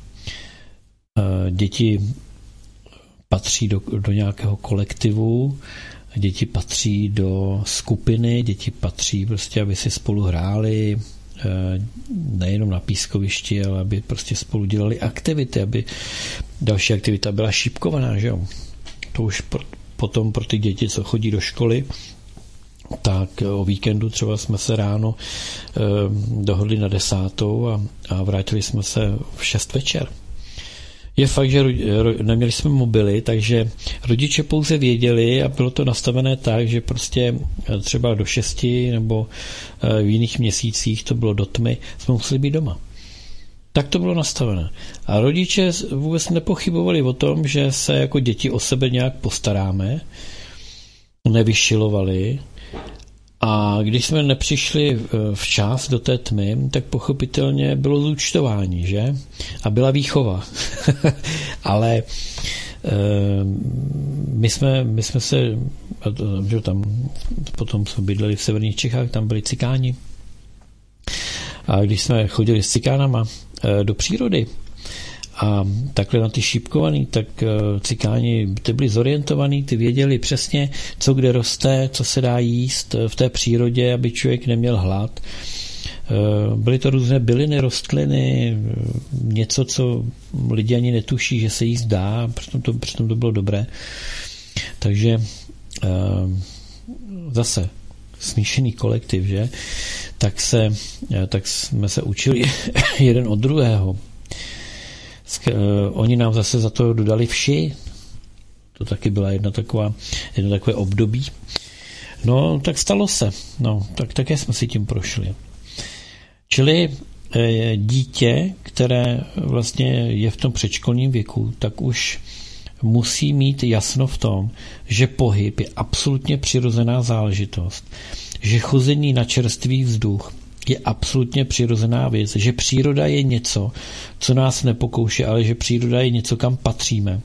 Speaker 2: Děti patří do, do nějakého kolektivu, děti patří do skupiny, děti patří prostě, aby si spolu hráli, nejenom na pískovišti, ale aby prostě spolu dělali aktivity, aby další aktivita byla šípkovaná, že jo. To už pro, potom pro ty děti, co chodí do školy, tak o víkendu třeba jsme se ráno eh, dohodli na desátou a, a vrátili jsme se v šest večer. Je fakt, že neměli jsme mobily, takže rodiče pouze věděli a bylo to nastavené tak, že prostě třeba do šesti nebo v jiných měsících to bylo do tmy, jsme museli být doma. Tak to bylo nastavené. A rodiče vůbec nepochybovali o tom, že se jako děti o sebe nějak postaráme, nevyšilovali. A když jsme nepřišli včas do té tmy, tak pochopitelně bylo zúčtování, že? A byla výchova. Ale e, my, jsme, my jsme se, že tam potom jsme bydleli v severních Čechách, tam byli cikáni. A když jsme chodili s cikánama e, do přírody, a takhle na ty šípkovaný, tak cikáni ty byli zorientovaní, ty věděli přesně, co kde roste, co se dá jíst v té přírodě, aby člověk neměl hlad. Byly to různé byliny, rostliny, něco, co lidi ani netuší, že se jíst dá, přitom to, přitom to bylo dobré. Takže zase smíšený kolektiv, že? Tak, se, tak jsme se učili jeden od druhého. Oni nám zase za to dodali vši. To taky byla jedna taková, jedno takové období. No, tak stalo se. No, tak také jsme si tím prošli. Čili e, dítě, které vlastně je v tom předškolním věku, tak už musí mít jasno v tom, že pohyb je absolutně přirozená záležitost. Že chození na čerstvý vzduch je absolutně přirozená věc, že příroda je něco, co nás nepokouší, ale že příroda je něco, kam patříme.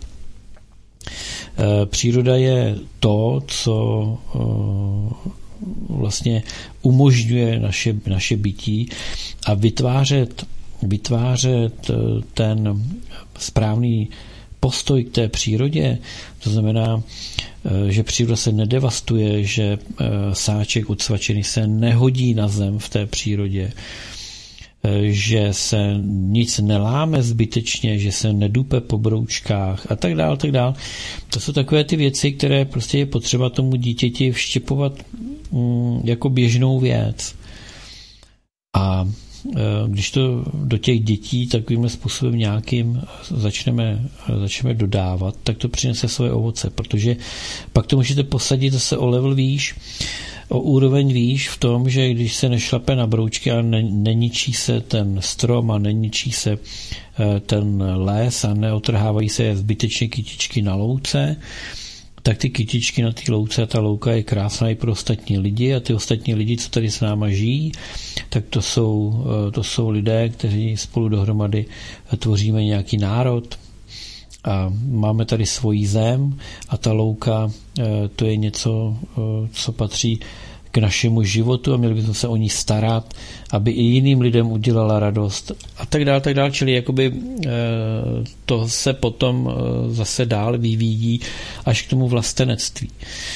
Speaker 2: Příroda je to, co vlastně umožňuje naše, naše bytí a vytvářet, vytvářet ten správný postoj k té přírodě, to znamená, že příroda se nedevastuje, že sáček odsvačený se nehodí na zem v té přírodě, že se nic neláme zbytečně, že se nedupe po broučkách a tak dál, tak dál. To jsou takové ty věci, které prostě je potřeba tomu dítěti vštěpovat mm, jako běžnou věc. A když to do těch dětí takovým způsobem nějakým začneme, začneme dodávat, tak to přinese svoje ovoce, protože pak to můžete posadit zase o level výš, o úroveň výš v tom, že když se nešlape na broučky a ne, neničí se ten strom a neničí se ten les a neotrhávají se zbytečně kytičky na louce, tak ty kytičky na té louce a ta louka je krásná i pro ostatní lidi a ty ostatní lidi, co tady s náma žijí, tak to jsou, to jsou lidé, kteří spolu dohromady tvoříme nějaký národ a máme tady svoji zem a ta louka, to je něco, co patří k našemu životu a měli bychom se o ní starat, aby i jiným lidem udělala radost a tak dále, tak dále. Čili jakoby to se potom zase dál vyvíjí až k tomu vlastenectví.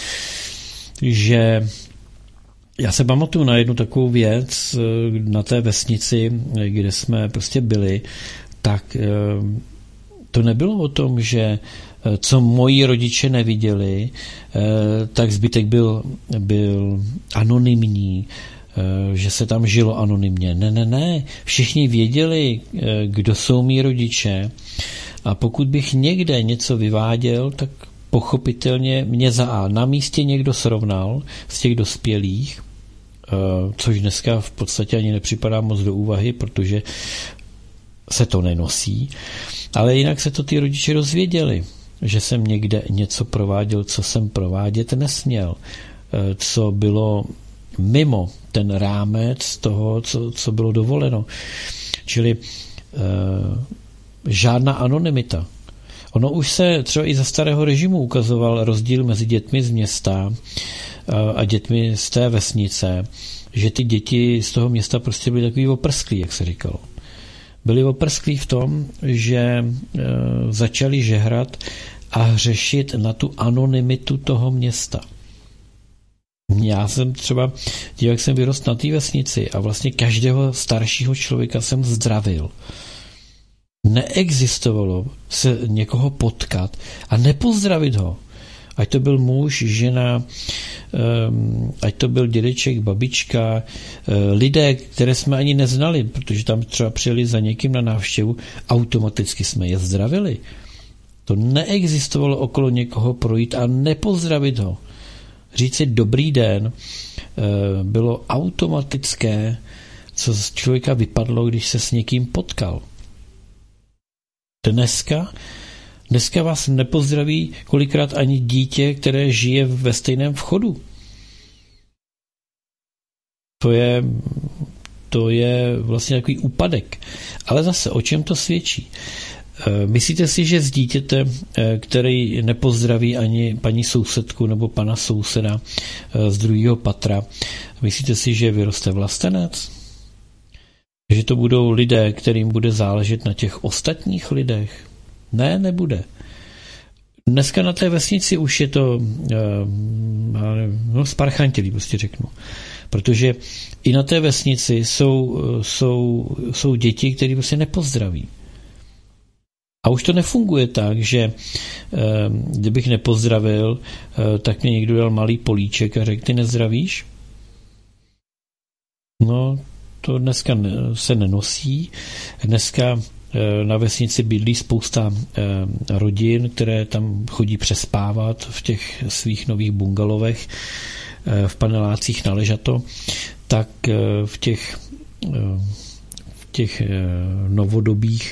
Speaker 2: Že já se pamatuju na jednu takovou věc na té vesnici, kde jsme prostě byli, tak to nebylo o tom, že co moji rodiče neviděli, tak zbytek byl, byl anonymní, že se tam žilo anonymně. Ne, ne, ne. Všichni věděli, kdo jsou mý rodiče a pokud bych někde něco vyváděl, tak pochopitelně mě za A na místě někdo srovnal z těch dospělých, což dneska v podstatě ani nepřipadá moc do úvahy, protože se to nenosí, ale jinak se to ty rodiče dozvěděli, že jsem někde něco prováděl, co jsem provádět nesměl, co bylo mimo ten rámec toho, co, co bylo dovoleno. Čili eh, žádná anonymita. Ono už se třeba i za starého režimu ukazoval rozdíl mezi dětmi z města eh, a dětmi z té vesnice, že ty děti z toho města prostě byly takový oprsklí, jak se říkalo. Byli oprsklí v tom, že e, začali žehrat a hřešit na tu anonymitu toho města. Já jsem třeba, jak jsem vyrost na té vesnici a vlastně každého staršího člověka jsem zdravil. Neexistovalo se někoho potkat a nepozdravit ho. Ať to byl muž, žena, ať to byl dědeček, babička, lidé, které jsme ani neznali, protože tam třeba přijeli za někým na návštěvu, automaticky jsme je zdravili. To neexistovalo okolo někoho projít a nepozdravit ho. Říct si dobrý den bylo automatické, co z člověka vypadlo, když se s někým potkal. Dneska Dneska vás nepozdraví kolikrát ani dítě, které žije ve stejném vchodu. To je, to je vlastně takový úpadek. Ale zase, o čem to svědčí? Myslíte si, že z dítěte, který nepozdraví ani paní sousedku nebo pana souseda z druhého patra, myslíte si, že vyroste vlastenec? Že to budou lidé, kterým bude záležet na těch ostatních lidech? Ne, nebude. Dneska na té vesnici už je to no, sparchantělý, prostě řeknu. Protože i na té vesnici jsou, jsou, jsou děti, které prostě nepozdraví. A už to nefunguje tak, že kdybych nepozdravil, tak mě někdo dal malý políček a řekl, ty nezdravíš? No, to dneska se nenosí. Dneska na vesnici bydlí spousta rodin, které tam chodí přespávat v těch svých nových bungalovech, v panelácích na ležato, tak v těch, v těch novodobých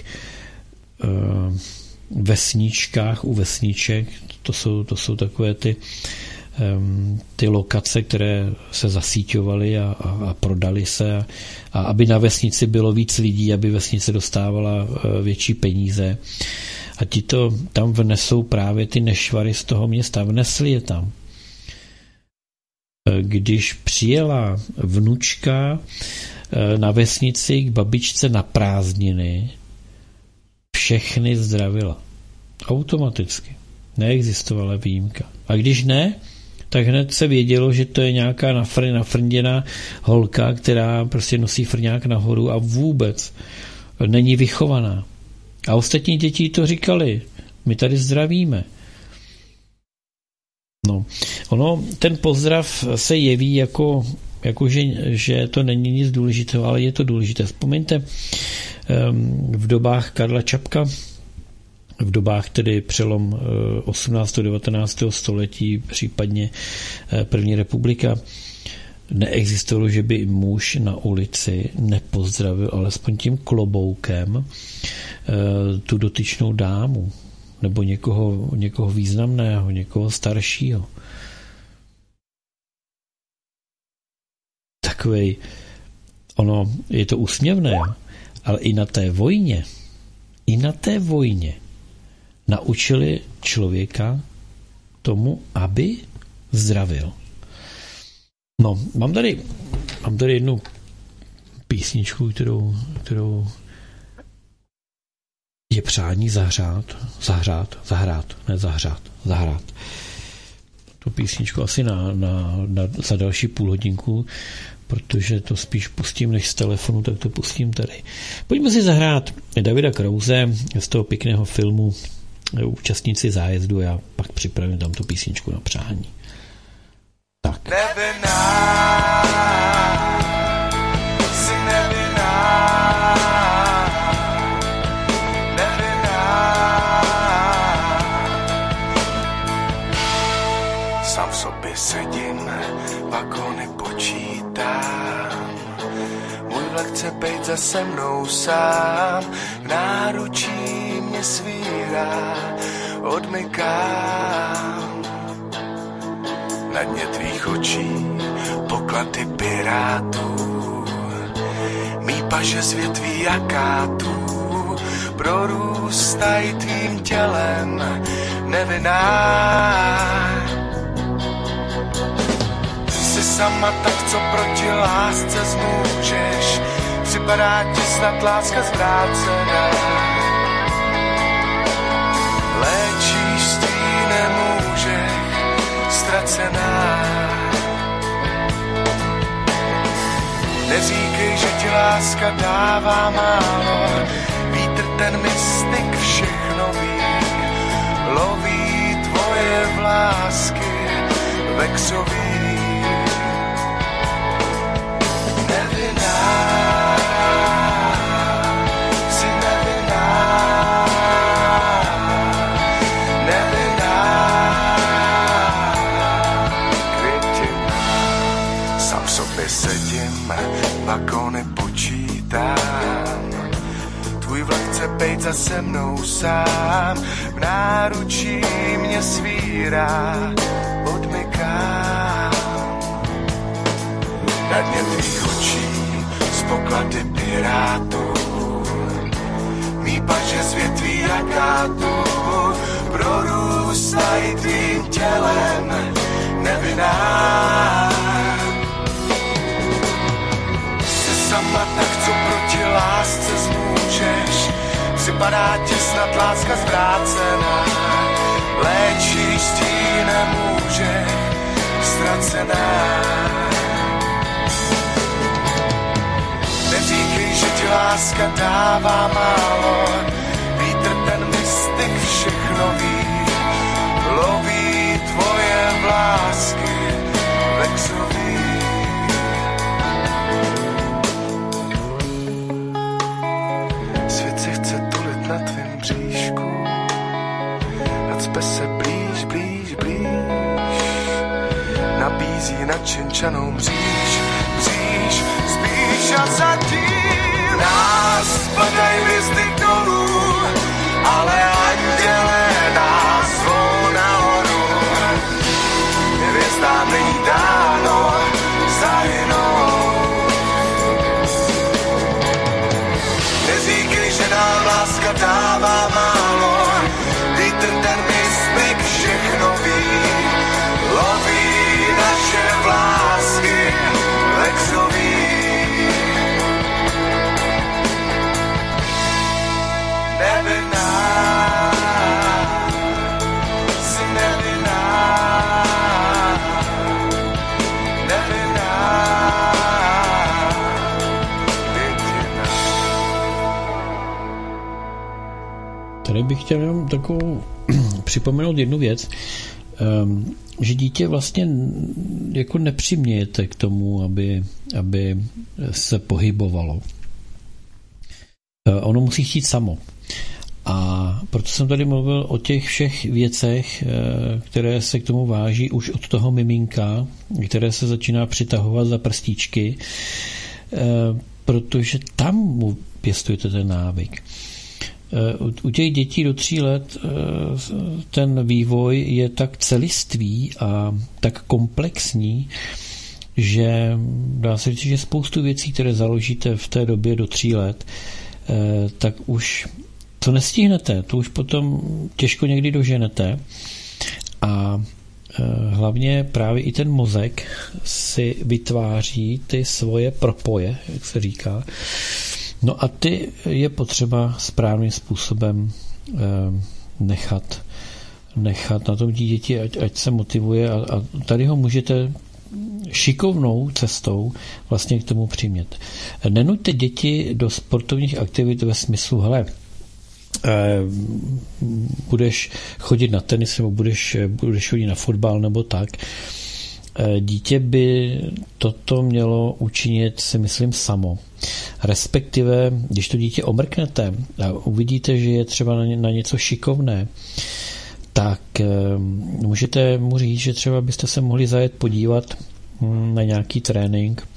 Speaker 2: vesničkách u vesniček, to jsou, to jsou takové ty, ty lokace, které se zasíťovaly a, a, a prodaly se a, a aby na vesnici bylo víc lidí, aby vesnice dostávala větší peníze a ti to tam vnesou právě ty nešvary z toho města, vnesli je tam. Když přijela vnučka na vesnici k babičce na prázdniny, všechny zdravila. Automaticky. Neexistovala výjimka. A když ne, tak hned se vědělo, že to je nějaká nafr, nafrněná holka, která prostě nosí frňák nahoru a vůbec není vychovaná. A ostatní děti to říkali. My tady zdravíme. No, ono, ten pozdrav se jeví jako, jako že, že to není nic důležitého, ale je to důležité. Vzpomeňte v dobách Karla Čapka, v dobách tedy přelom osmnáctého devatenáctého století, případně první republika, neexistovalo, že by muž na ulici nepozdravil alespoň tím kloboukem tu dotyčnou dámu nebo někoho, někoho významného, někoho staršího. Takovej, ono, je to úsměvné, ale i na té vojně, i na té vojně naučili člověka tomu, aby zdravil. No, mám tady, mám tady jednu písničku, kterou, kterou je přání zahřát, zahřát, zahrát, ne zahřát, zahrát. Tu písničku asi na, na, na, za další půl hodinku, protože to spíš pustím než z telefonu, tak to pustím tady. Pojďme si zahrát Davida Krause z toho pěkného filmu Účastníci zájezdu, já pak připravím tam tu písničku na přání. Tak.
Speaker 4: Nevinná, jsi nevinná, nevinná. Sám v sobě sedím, vagony počítám. Můj vlak chce bejt za se mnou sám, v náručí mě svírá, odmykám. Na dně tvých očí poklady pirátů, mý paže z větví jakátů prorůstají tvým tělem, nevinná. Jsi sama tak, co proti lásce zmůžeš, připadá ti snad láska zvrácená. Léčíš stínem můžeš, ztracená. Neříkej, že ti láska dává málo, vítr ten mystik všechno ví, loví tvoje vlásky vexový. Nevinná, jsi nevinná, nevinná. Sám sobě sedím, vagony počítám. Tvůj vlak chce bejt za se mnou sám, v náručí mě svírá, odmykám. Na dně tvých očí z poklady pirátů, mý paže z větví jakátů prorůstají tvým tělem, nevinná. Sama tak, co proti lásce zmůžeš, připadá ti snad láska zvrácená. Léčíš stínem můžeš, ztracená. Neříkej, že ti láska dává málo, vítr ten mystik všechno ví, loví tvoje vlásky vexový. Na tvým bříšku a cpe se blíž, blíž, blíž, nabízí načenčanou mříž, mříž, spíš a zatím nás padají hvězdy dolů, ale anděle nás zvou nahoru. Hvězdám není dáno zahynout. Neříkej, že nám láska dává málo, vítr ten mystik všechno ví, loví naše vlásky vexový. Nevinná, jsi nevinná, nevinná.
Speaker 2: Tady bych chtěl jenom takovou připomenout jednu věc, um, že dítě vlastně jako nepřimějete k tomu, aby, aby se pohybovalo. Uh, ono musí chtít samo. A proto jsem tady mluvil o těch všech věcech, uh, které se k tomu váží už od toho miminka, které se začíná přitahovat za prstíčky, uh, protože tam mu pěstujete ten návyk. U těch dětí do tří let ten vývoj je tak celistvý a tak komplexní, že dá se říct, že spoustu věcí, které založíte v té době do tří let, tak už to nestihnete, to už potom těžko někdy doženete a hlavně právě i ten mozek si vytváří ty svoje propoje, jak se říká. No a ty je potřeba správným způsobem nechat, nechat na tom dítěti, ať, ať se motivuje a, a tady ho můžete šikovnou cestou vlastně k tomu přimět. Nenuďte děti do sportovních aktivit ve smyslu, hele, budeš chodit na tenis nebo budeš, budeš chodit na fotbal nebo tak. Dítě by toto mělo učinit, si myslím, samo. Respektive, když to dítě omrknete a uvidíte, že je třeba na něco šikovné, tak můžete mu říct, že třeba byste se mohli zajet podívat na nějaký trénink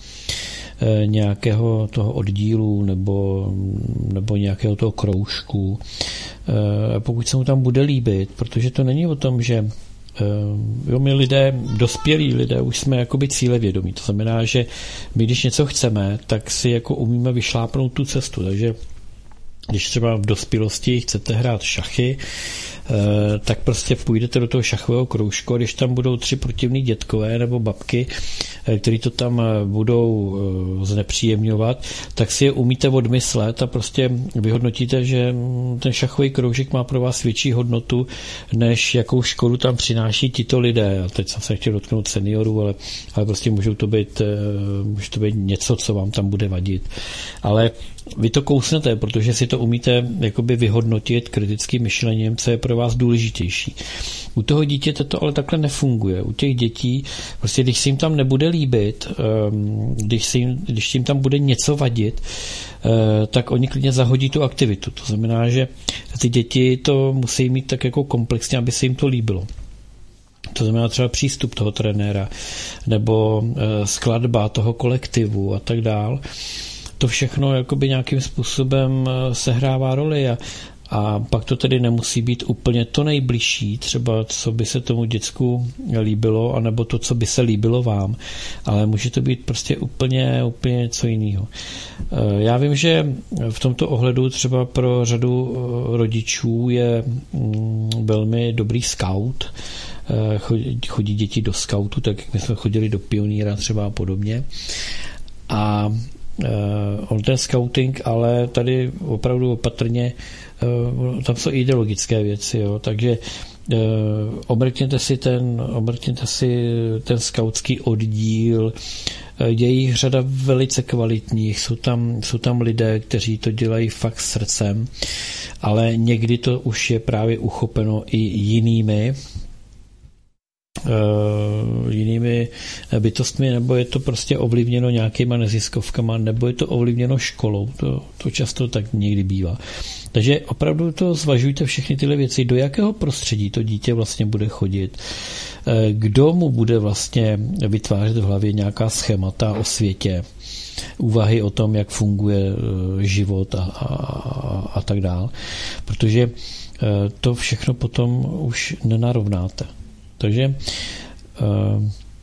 Speaker 2: nějakého toho oddílu nebo, nebo nějakého toho kroužku, pokud se mu tam bude líbit, protože to není o tom, že jo, my lidé, dospělí lidé, už jsme jakoby cílevědomí. To znamená, že my, když něco chceme, tak si jako umíme vyšlápnout tu cestu. Takže když třeba v dospělosti chcete hrát šachy, tak prostě půjdete do toho šachového kroužku a když tam budou tři protivní dětkové nebo babky, který to tam budou znepříjemňovat, tak si je umíte odmyslet a prostě vyhodnotíte, že ten šachový kroužek má pro vás větší hodnotu, než jakou škodu tam přináší tito lidé. A teď jsem se chtěl dotknout seniorů, ale, ale prostě můžou to být, může to být něco, co vám tam bude vadit. Ale vy to kousnete, protože si to umíte jakoby vyhodnotit kritickým myšlením, co je pro vás důležitější. U toho dítěte to ale takhle nefunguje. U těch dětí, prostě když se jim tam nebude líbit, když, se jim, když jim tam bude něco vadit, tak oni klidně zahodí tu aktivitu. To znamená, že ty děti to musí mít tak jako komplexně, aby se jim to líbilo. To znamená třeba přístup toho trenéra nebo skladba toho kolektivu a tak dál. To všechno jakoby nějakým způsobem sehrává roli a, a pak to tedy nemusí být úplně to nejbližší, třeba co by se tomu děcku líbilo, anebo to, co by se líbilo vám, ale může to být prostě úplně, úplně něco jiného. Já vím, že v tomto ohledu třeba pro řadu rodičů je velmi dobrý scout, chodí, chodí děti do scoutu, tak jak my jsme chodili do pionýra třeba a podobně. A Uh, on ten scouting, ale tady opravdu opatrně, uh, tam jsou ideologické věci, jo, takže uh, omrkněte si ten, omrkněte si ten skautský oddíl, uh, je jich řada velice kvalitních, jsou tam, jsou tam lidé, kteří to dělají fakt srdcem, ale někdy to už je právě uchopeno i jinými Uh, jinými bytostmi, nebo je to prostě ovlivněno nějakýma neziskovkama, nebo je to ovlivněno školou. To, to často tak někdy bývá. Takže opravdu to zvažujte všechny tyhle věci, do jakého prostředí to dítě vlastně bude chodit, kdo mu bude vlastně vytvářet v hlavě nějaká schémata o světě, úvahy o tom, jak funguje život a, a, a tak dál. Protože to všechno potom už nenarovnáte. Takže uh,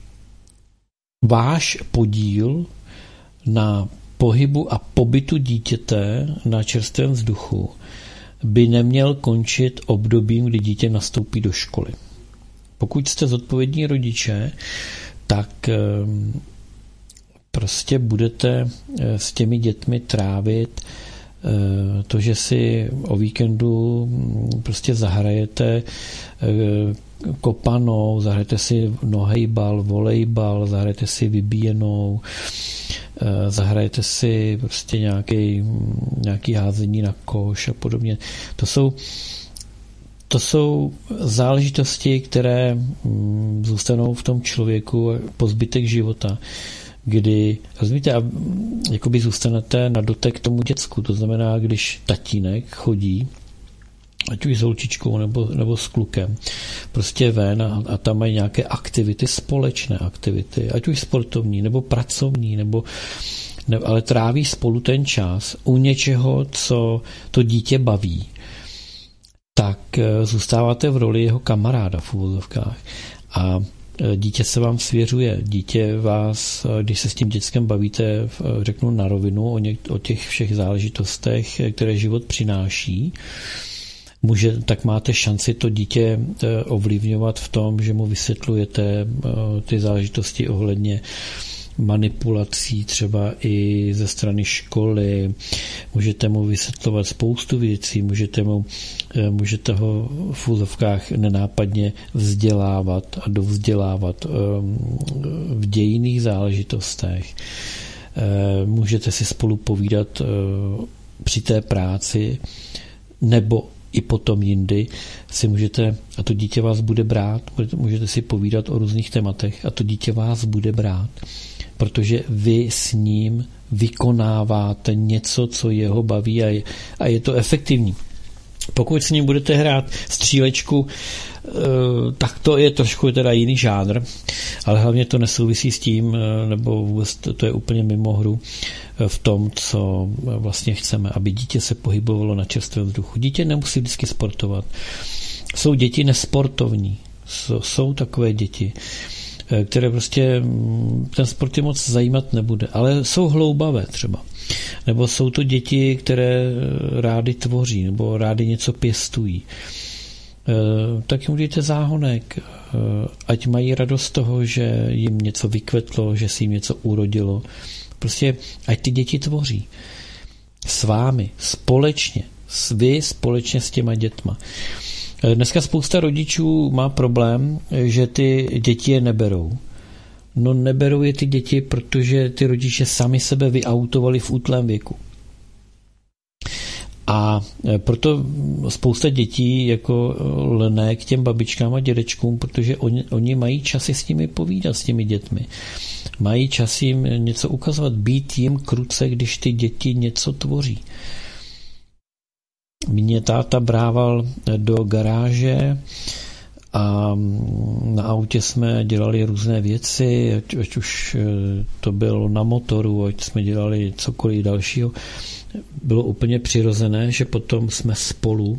Speaker 2: váš podíl na pohybu a pobytu dítěte na čerstvém vzduchu by neměl končit obdobím, kdy dítě nastoupí do školy. Pokud jste zodpovědní rodiče, tak uh, prostě budete s těmi dětmi trávit uh, to, že si o víkendu prostě zahrajete uh, kopanou, zahrajete si nohejbal, volejbal, zahrajete si vybíjenou, zahrajete si prostě nějaký, nějaký házení na koš a podobně. To jsou, to jsou záležitosti, které zůstanou v tom člověku po zbytek života, kdy, rozumíte, a jakoby zůstanete na dotek tomu děcku. To znamená, když tatínek chodí ať už s holčičkou nebo, nebo s klukem, prostě ven a, a tam mají nějaké aktivity, společné aktivity, ať už sportovní, nebo pracovní, nebo, ne, ale tráví spolu ten čas u něčeho, co to dítě baví, tak zůstáváte v roli jeho kamaráda v uvozovkách. A Dítě se vám svěřuje. Dítě vás, když se s tím dětskem bavíte, řeknu na rovinu o, něk- o těch všech záležitostech, které život přináší, může, tak máte šanci to dítě ovlivňovat v tom, že mu vysvětlujete ty záležitosti ohledně manipulací třeba i ze strany školy, můžete mu vysvětlovat spoustu věcí, můžete, mu, můžete ho v úzovkách nenápadně vzdělávat a dovzdělávat v dějinných záležitostech. Můžete si spolu povídat při té práci nebo i potom jindy si můžete, a to dítě vás bude brát, můžete si povídat o různých tématech a to dítě vás bude brát, protože vy s ním vykonáváte něco, co jeho baví a je, a je to efektivní. Pokud s ním budete hrát střílečku, tak to je trošku teda jiný žánr, ale hlavně to nesouvisí s tím, nebo vůbec to je úplně mimo hru v tom, co vlastně chceme, aby dítě se pohybovalo na čerstvém vzduchu. Dítě nemusí vždycky sportovat. Jsou děti nesportovní. Jsou takové děti, které prostě ten sport je moc zajímat nebude, ale jsou hloubavé třeba. Nebo jsou to děti, které rády tvoří, nebo rády něco pěstují. Tak jim udějte záhonek, ať mají radost toho, že jim něco vykvetlo, že si jim něco urodilo. Prostě ať ty děti tvoří. S vámi, společně. Vy společně s těma dětma. Dneska spousta rodičů má problém, že ty děti je neberou. No neberou je ty děti, protože ty rodiče sami sebe vyautovali v útlém věku. A proto spousta dětí jako lne k těm babičkám a dědečkům, protože oni, oni mají časy s nimi povídat, s těmi dětmi. Mají čas jim něco ukazovat, být jim kruce, když ty děti něco tvoří. Mě táta brával do garáže a na autě jsme dělali různé věci, ať, ať už to bylo na motoru, ať jsme dělali cokoliv dalšího. Bylo úplně přirozené, že potom jsme spolu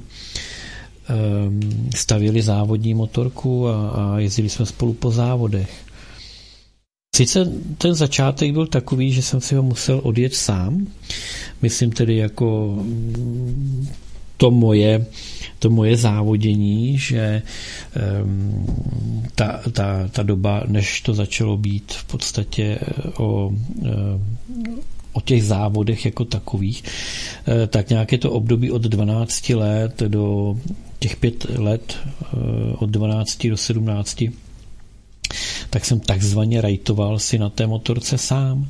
Speaker 2: stavěli závodní motorku a, a jezdili jsme spolu po závodech. Sice ten začátek byl takový, že jsem si ho musel odjet sám, myslím tedy jako to moje, to moje závodění, že um, ta, ta, ta doba, než to začalo být v podstatě o, o těch závodech jako takových, tak nějaké to období od dvanácti let do těch pět let, od dvanácti do sedmnácti, tak jsem takzvaně rajtoval si na té motorce sám.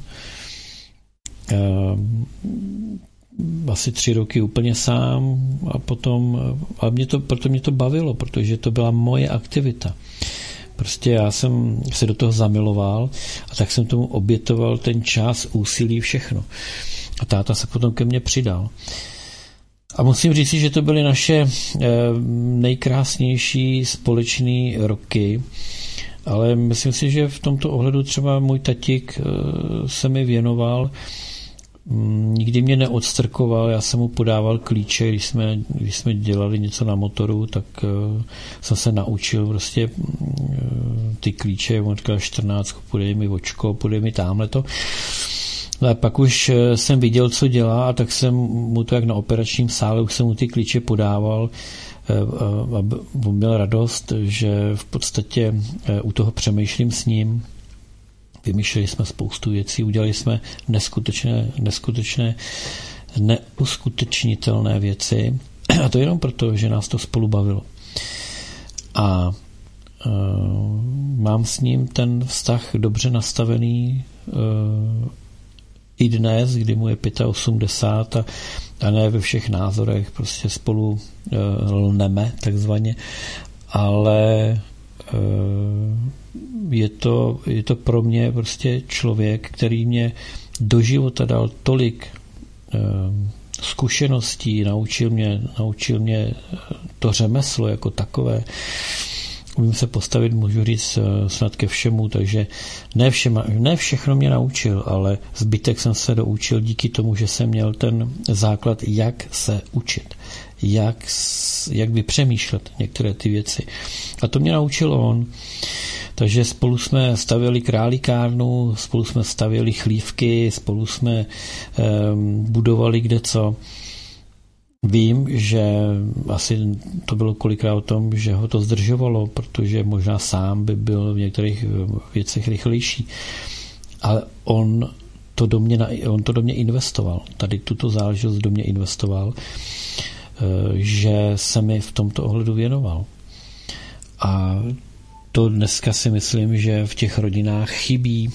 Speaker 2: Asi tři roky úplně sám a potom, a mě to, proto mě to bavilo, protože to byla moje aktivita. Prostě já jsem se do toho zamiloval a tak jsem tomu obětoval ten čas, úsilí, všechno. A táta se potom ke mně přidal. A musím říct, že to byly naše nejkrásnější společné roky, ale myslím si, že v tomto ohledu třeba můj tatík se mi věnoval, nikdy mě neodstrkoval, já jsem mu podával klíče, když jsme, když jsme dělali něco na motoru, tak uh, jsem se naučil prostě uh, ty klíče, on říkal čtrnáct, podej mi očko, podej mi tamhleto. Ale pak už uh, jsem viděl, co dělá, a tak jsem mu to jak na operačním sále, už jsem mu ty klíče podával uh, a on měl radost, že v podstatě uh, u toho přemýšlím s ním. Vymýšleli jsme spoustu věcí, udělali jsme neskutečné, neskutečné, neuskutečnitelné věci. A to jenom proto, že nás to spolu bavilo. A uh, mám s ním ten vztah dobře nastavený uh, i dnes, kdy mu je osmdesát pět a, a ne ve všech názorech, prostě spolu uh, lneme takzvaně, ale je to, je to pro mě prostě člověk, který mě do života dal tolik zkušeností, naučil mě, naučil mě to řemeslo jako takové. Umím se postavit, můžu říct, snad ke všemu, takže ne, všema, ne všechno mě naučil, ale zbytek jsem se doučil díky tomu, že jsem měl ten základ, jak se učit. jak, jak vypřemýšlet některé ty věci. A to mě naučil on. Takže spolu jsme stavěli králíkárnu, spolu jsme stavěli chlívky, spolu jsme um, budovali kdeco. Vím, že asi to bylo kolikrát o tom, že ho to zdržovalo, protože možná sám by byl v některých věcech rychlejší. Ale on to do mě, on to do mě investoval. Tady tuto záležitost do mě investoval, že se mi v tomto ohledu věnoval. A to dneska si myslím, že v těch rodinách chybí.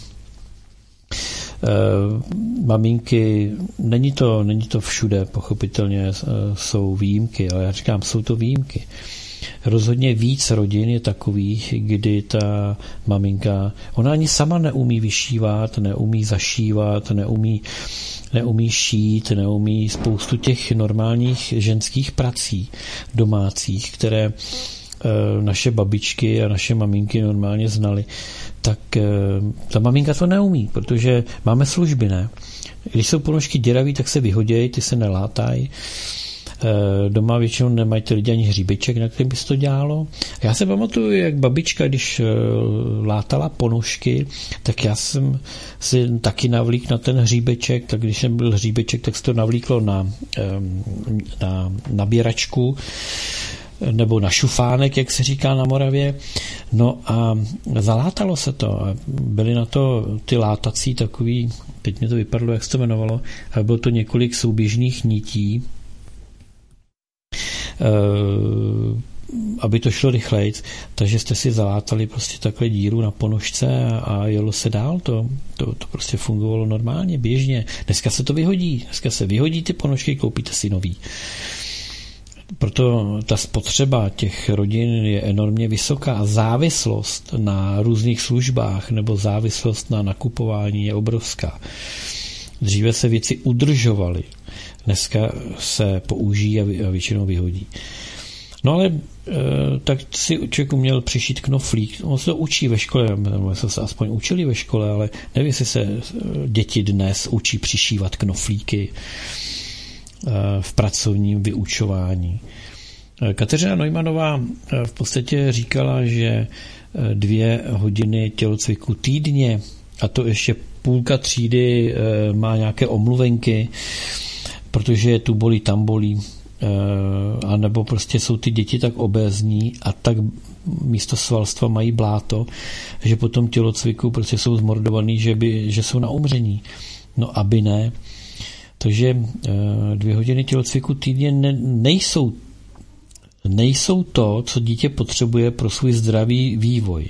Speaker 2: Maminky, není to, není to všude, pochopitelně jsou výjimky, ale já říkám, jsou to výjimky. Rozhodně víc rodin je takových, kdy ta maminka, ona ani sama neumí vyšívat, neumí zašívat, neumí, neumí šít, neumí spoustu těch normálních ženských prací domácích, které naše babičky a naše maminky normálně znaly, tak ta maminka to neumí, protože máme služby, ne? Když jsou ponožky děravý, tak se vyhodějí, ty se nelátají. Doma většinou nemají ty lidi ani hříbeček, na kterým by se to dělalo. Já se pamatuju, jak babička, když látala ponožky, tak já jsem si taky navlík na ten hříbeček, tak když nebyl hříbeček, tak se to navlíklo na, na nabíračku nebo na šufánek, jak se říká na Moravě. No a zalátalo se to. Byly na to ty látací takový, teď mi to vypadlo, jak se to jmenovalo, ale bylo to několik souběžných nití, aby to šlo rychleji, takže jste si zalátali prostě takhle díru na ponožce a jelo se dál. To, to, to prostě fungovalo normálně, běžně. Dneska se to vyhodí. Dneska se vyhodí ty ponožky, koupíte si nový. Proto ta spotřeba těch rodin je enormně vysoká a závislost na různých službách nebo závislost na nakupování je obrovská. Dříve se věci udržovaly, dneska se použijí a většinou vyhodí. No ale tak si člověk uměl přišít knoflík. On se to učí ve škole, nebo se, se aspoň učili ve škole, ale nevím, jestli se děti dnes učí přišívat knoflíky v pracovním vyučování. Kateřina Neumannová v podstatě říkala, že dvě hodiny tělocviku týdně, a to ještě půlka třídy má nějaké omluvenky, protože tu bolí, tam bolí, a nebo prostě jsou ty děti tak obézní a tak místo svalstva mají bláto, že po tom tělocviku prostě jsou zmordovaný, že, by, že jsou na umření. No aby ne. Takže dvě hodiny tělocviku týdně ne, nejsou, nejsou to, co dítě potřebuje pro svůj zdravý vývoj.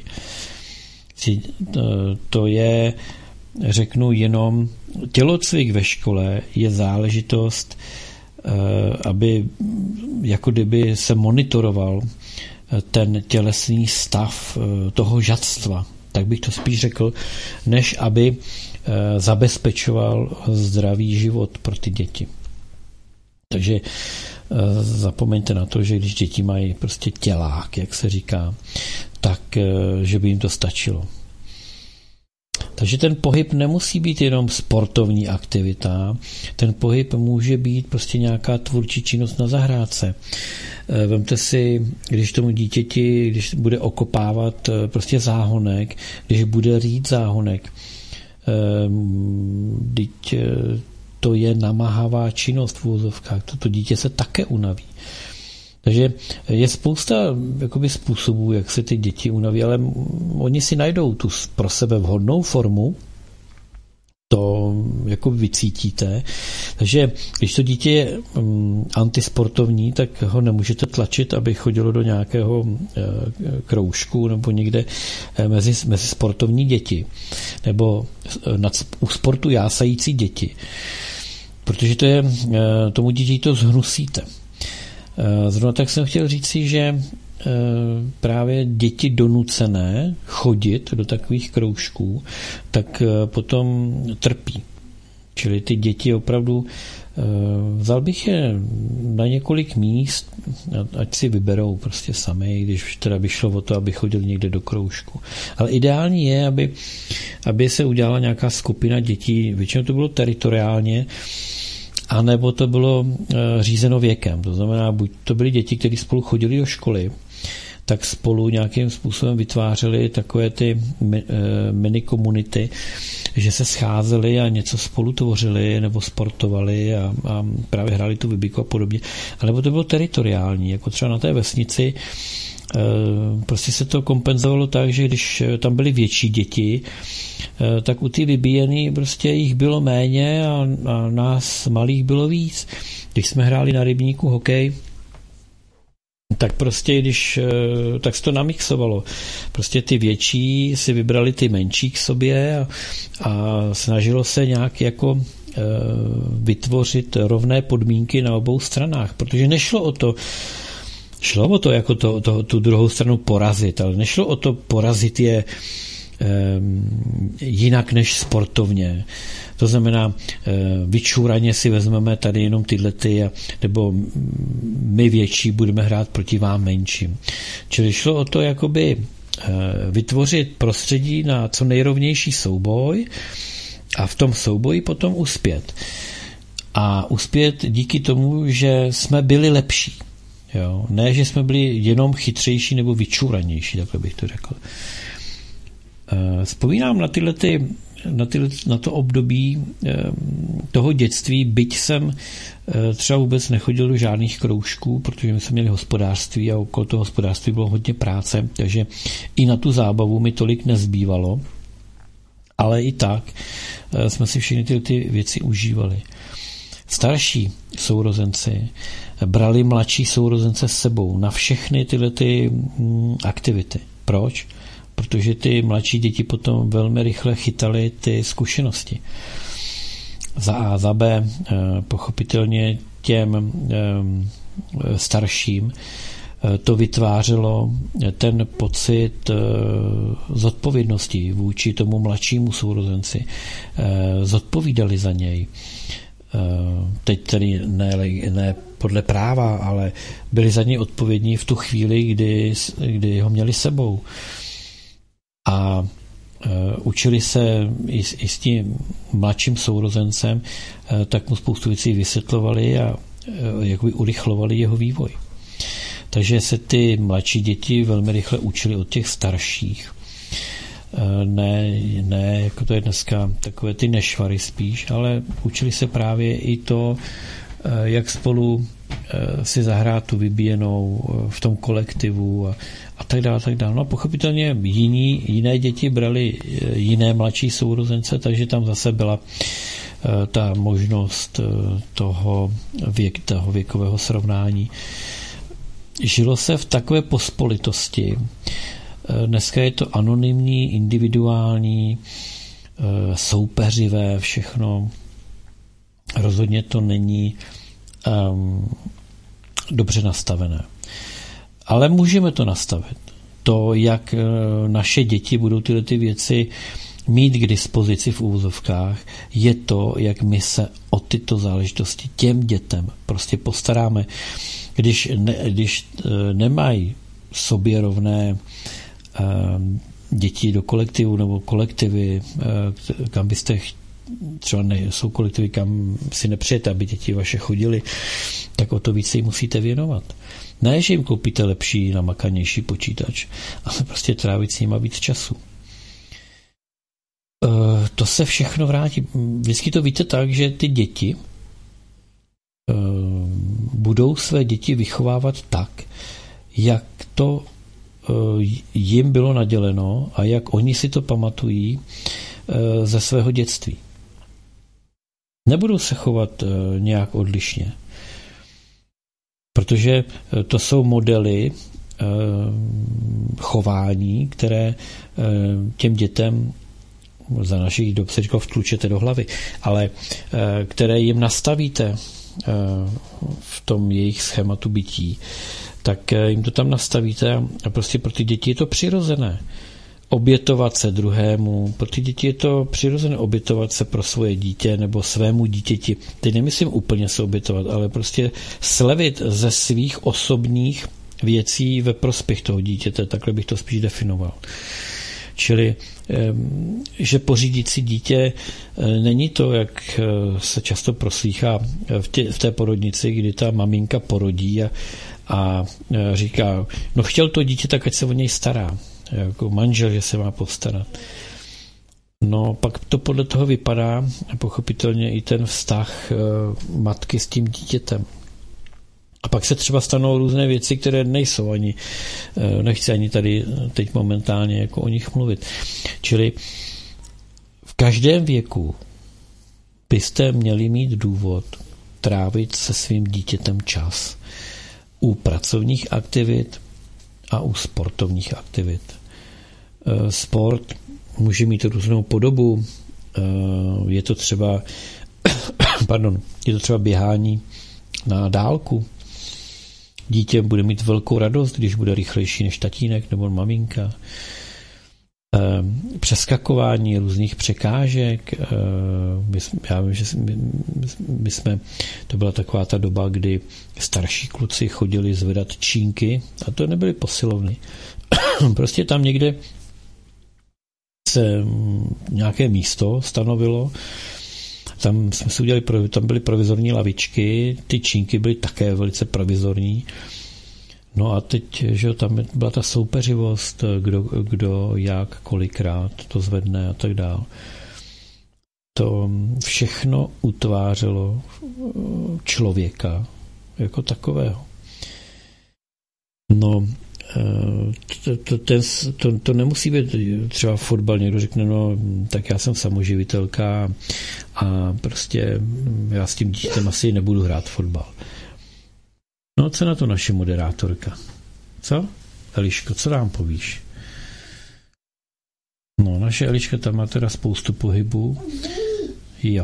Speaker 2: To je, řeknu jenom, tělocvik ve škole je záležitost, aby jako kdyby se monitoroval ten tělesný stav toho žadstva, tak bych to spíš řekl, než aby zabezpečoval zdravý život pro ty děti. Takže zapomeňte na to, že když děti mají prostě tělák, jak se říká, tak že by jim to stačilo. Takže ten pohyb nemusí být jenom sportovní aktivita, ten pohyb může být prostě nějaká tvůrčí činnost na zahrádce. Vemte si, když tomu dítěti, když bude okopávat prostě záhonek, když bude rýt záhonek, teď to je namáhavá činnost v úvozovkách, toto dítě se také unaví. Takže je spousta jakoby způsobů, jak se ty děti unaví, ale oni si najdou tu pro sebe vhodnou formu, to jako vycítíte. Takže když to dítě je antisportovní, tak ho nemůžete tlačit, aby chodilo do nějakého kroužku nebo někde mezi, mezi sportovní děti. Nebo nad, u sportu jásající děti. Protože to je, tomu dítě to zhnusíte. Zrovna tak jsem chtěl říci, že právě děti donucené chodit do takových kroužků, tak potom trpí. Čili ty děti opravdu, vzal bych je na několik míst, ať si vyberou prostě sami, když teda by šlo o to, aby chodili někde do kroužku. Ale ideální je, aby, aby se udělala nějaká skupina dětí, většinou to bylo teritoriálně, anebo to bylo řízeno věkem. To znamená, buď to byly děti, které spolu chodili do školy, tak spolu nějakým způsobem vytvářeli takové ty mini komunity, že se scházeli a něco spolu tvořili nebo sportovali a, a právě hráli tu vybiku a podobně. A nebo to bylo teritoriální, jako třeba na té vesnici, prostě se to kompenzovalo tak, že když tam byly větší děti, tak u ty vybíjený prostě jich bylo méně a, a nás malých bylo víc. Když jsme hráli na rybníku hokej, tak prostě, když, tak se to namixovalo. Prostě ty větší si vybrali ty menší k sobě a, a snažilo se nějak jako e, vytvořit rovné podmínky na obou stranách, protože nešlo o to, šlo o to jako to, to, tu druhou stranu porazit, ale nešlo o to porazit je e, jinak než sportovně. To znamená, vyčúraně si vezmeme tady jenom tyhle ty, nebo my větší budeme hrát proti vám menším. Čili šlo o to jakoby vytvořit prostředí na co nejrovnější souboj a v tom souboji potom uspět. A uspět díky tomu, že jsme byli lepší. Jo? Ne, že jsme byli jenom chytřejší nebo vyčúranější, takhle bych to řekl. Vzpomínám na tyhle ty Na, ty, na to období toho dětství, byť jsem třeba vůbec nechodil do žádných kroužků, protože my jsme měli hospodářství a okolo toho hospodářství bylo hodně práce, takže i na tu zábavu mi tolik nezbývalo, ale i tak jsme si všechny ty, ty věci užívali. Starší sourozenci brali mladší sourozence s sebou na všechny tyhle ty aktivity. Proč? Protože ty mladší děti potom velmi rychle chytaly ty zkušenosti. Za A, za B, pochopitelně těm starším to vytvářelo ten pocit zodpovědnosti vůči tomu mladšímu sourozenci. Zodpovídali za něj. Teď tedy ne, ne podle práva, ale byli za něj odpovědní v tu chvíli, kdy, kdy ho měli sebou. A uh, učili se i, i s tím mladším sourozencem, uh, tak mu spoustu věcí vysvětlovali a uh, jakoby urychlovali jeho vývoj. Takže se ty mladší děti velmi rychle učili od těch starších. Uh, ne, ne, jako to je dneska takové ty nešvary spíš, ale učili se právě i to, uh, jak spolu uh, si zahrát tu vybíjenou uh, v tom kolektivu a a tak dále, tak dále. No a pochopitelně jiní, jiné děti brali jiné mladší sourozence, takže tam zase byla uh, ta možnost uh, toho, věk, toho věkového srovnání. Žilo se v takové pospolitosti. Uh, dneska je to anonymní, individuální, uh, soupeřivé všechno. Rozhodně to není um, dobře nastavené. Ale můžeme to nastavit. To, jak naše děti budou tyhle ty věci mít k dispozici v úvozovkách, je to, jak my se o tyto záležitosti těm dětem prostě postaráme. Když, ne, když nemají sobě rovné děti do kolektivu nebo kolektivy, kam byste třeba ne, jsou kolektivy, kam si nepřejete, aby děti vaše chodily, tak o to více jim musíte věnovat. Ne, že jim koupíte lepší, namakanější počítač, ale prostě trávit s nima víc času. E, to se všechno vrátí. Vždycky to víte tak, že ty děti e, budou své děti vychovávat tak, jak to e, jim bylo naděleno a jak oni si to pamatují e, ze svého dětství. Nebudou se chovat e, nějak odlišně. Protože to jsou modely e, chování, které e, těm dětem za našich dob se říkalo vtlučete do hlavy, ale e, které jim nastavíte e, v tom jejich schématu bytí, tak e, jim to tam nastavíte a prostě pro ty děti je to přirozené. Obětovat se druhému. Pro ty děti je to přirozené obětovat se pro svoje dítě nebo svému dítěti. Teď nemyslím úplně se obětovat, ale prostě slevit ze svých osobních věcí ve prospěch toho dítěte. Takhle bych to spíš definoval. Čili, že pořídit si dítě není to, jak se často proslýchá v, tě, v té porodnici, kdy ta maminka porodí a, a říká, no chtěl to dítě, tak ať se o něj stará. Jako manžel, že se má postarat. No, pak to podle toho vypadá, pochopitelně i ten vztah matky s tím dítětem. A pak se třeba stanou různé věci, které nejsou ani, nechci ani tady teď momentálně jako o nich mluvit. Čili v každém věku byste měli mít důvod trávit se svým dítětem čas u pracovních aktivit a u sportovních aktivit. Sport může mít různou podobu, je to třeba pardon, je to třeba běhání na dálku. Dítě bude mít velkou radost, když bude rychlejší než tatínek nebo maminka. Přeskakování různých překážek. Já vím, že my jsme, to byla taková ta doba, kdy starší kluci chodili zvedat čínky a to nebyly posilovny. Prostě tam někde se nějaké místo stanovilo, tam jsme si udělali, tam byly provizorní lavičky, ty čínky byly také velice provizorní. No a teď, že tam byla ta soupeřivost, kdo, kdo jak, kolikrát to zvedne a tak dál. To všechno utvářelo člověka jako takového. No, To, to, ten, to, to nemusí být třeba fotbal, někdo řekne, no tak já jsem samoživitelka a prostě já s tím dítětem asi nebudu hrát fotbal. No co na to naše moderátorka? Co? Eliško, co nám povíš? No, naše Eliška tam má teda spoustu pohybů. Jo.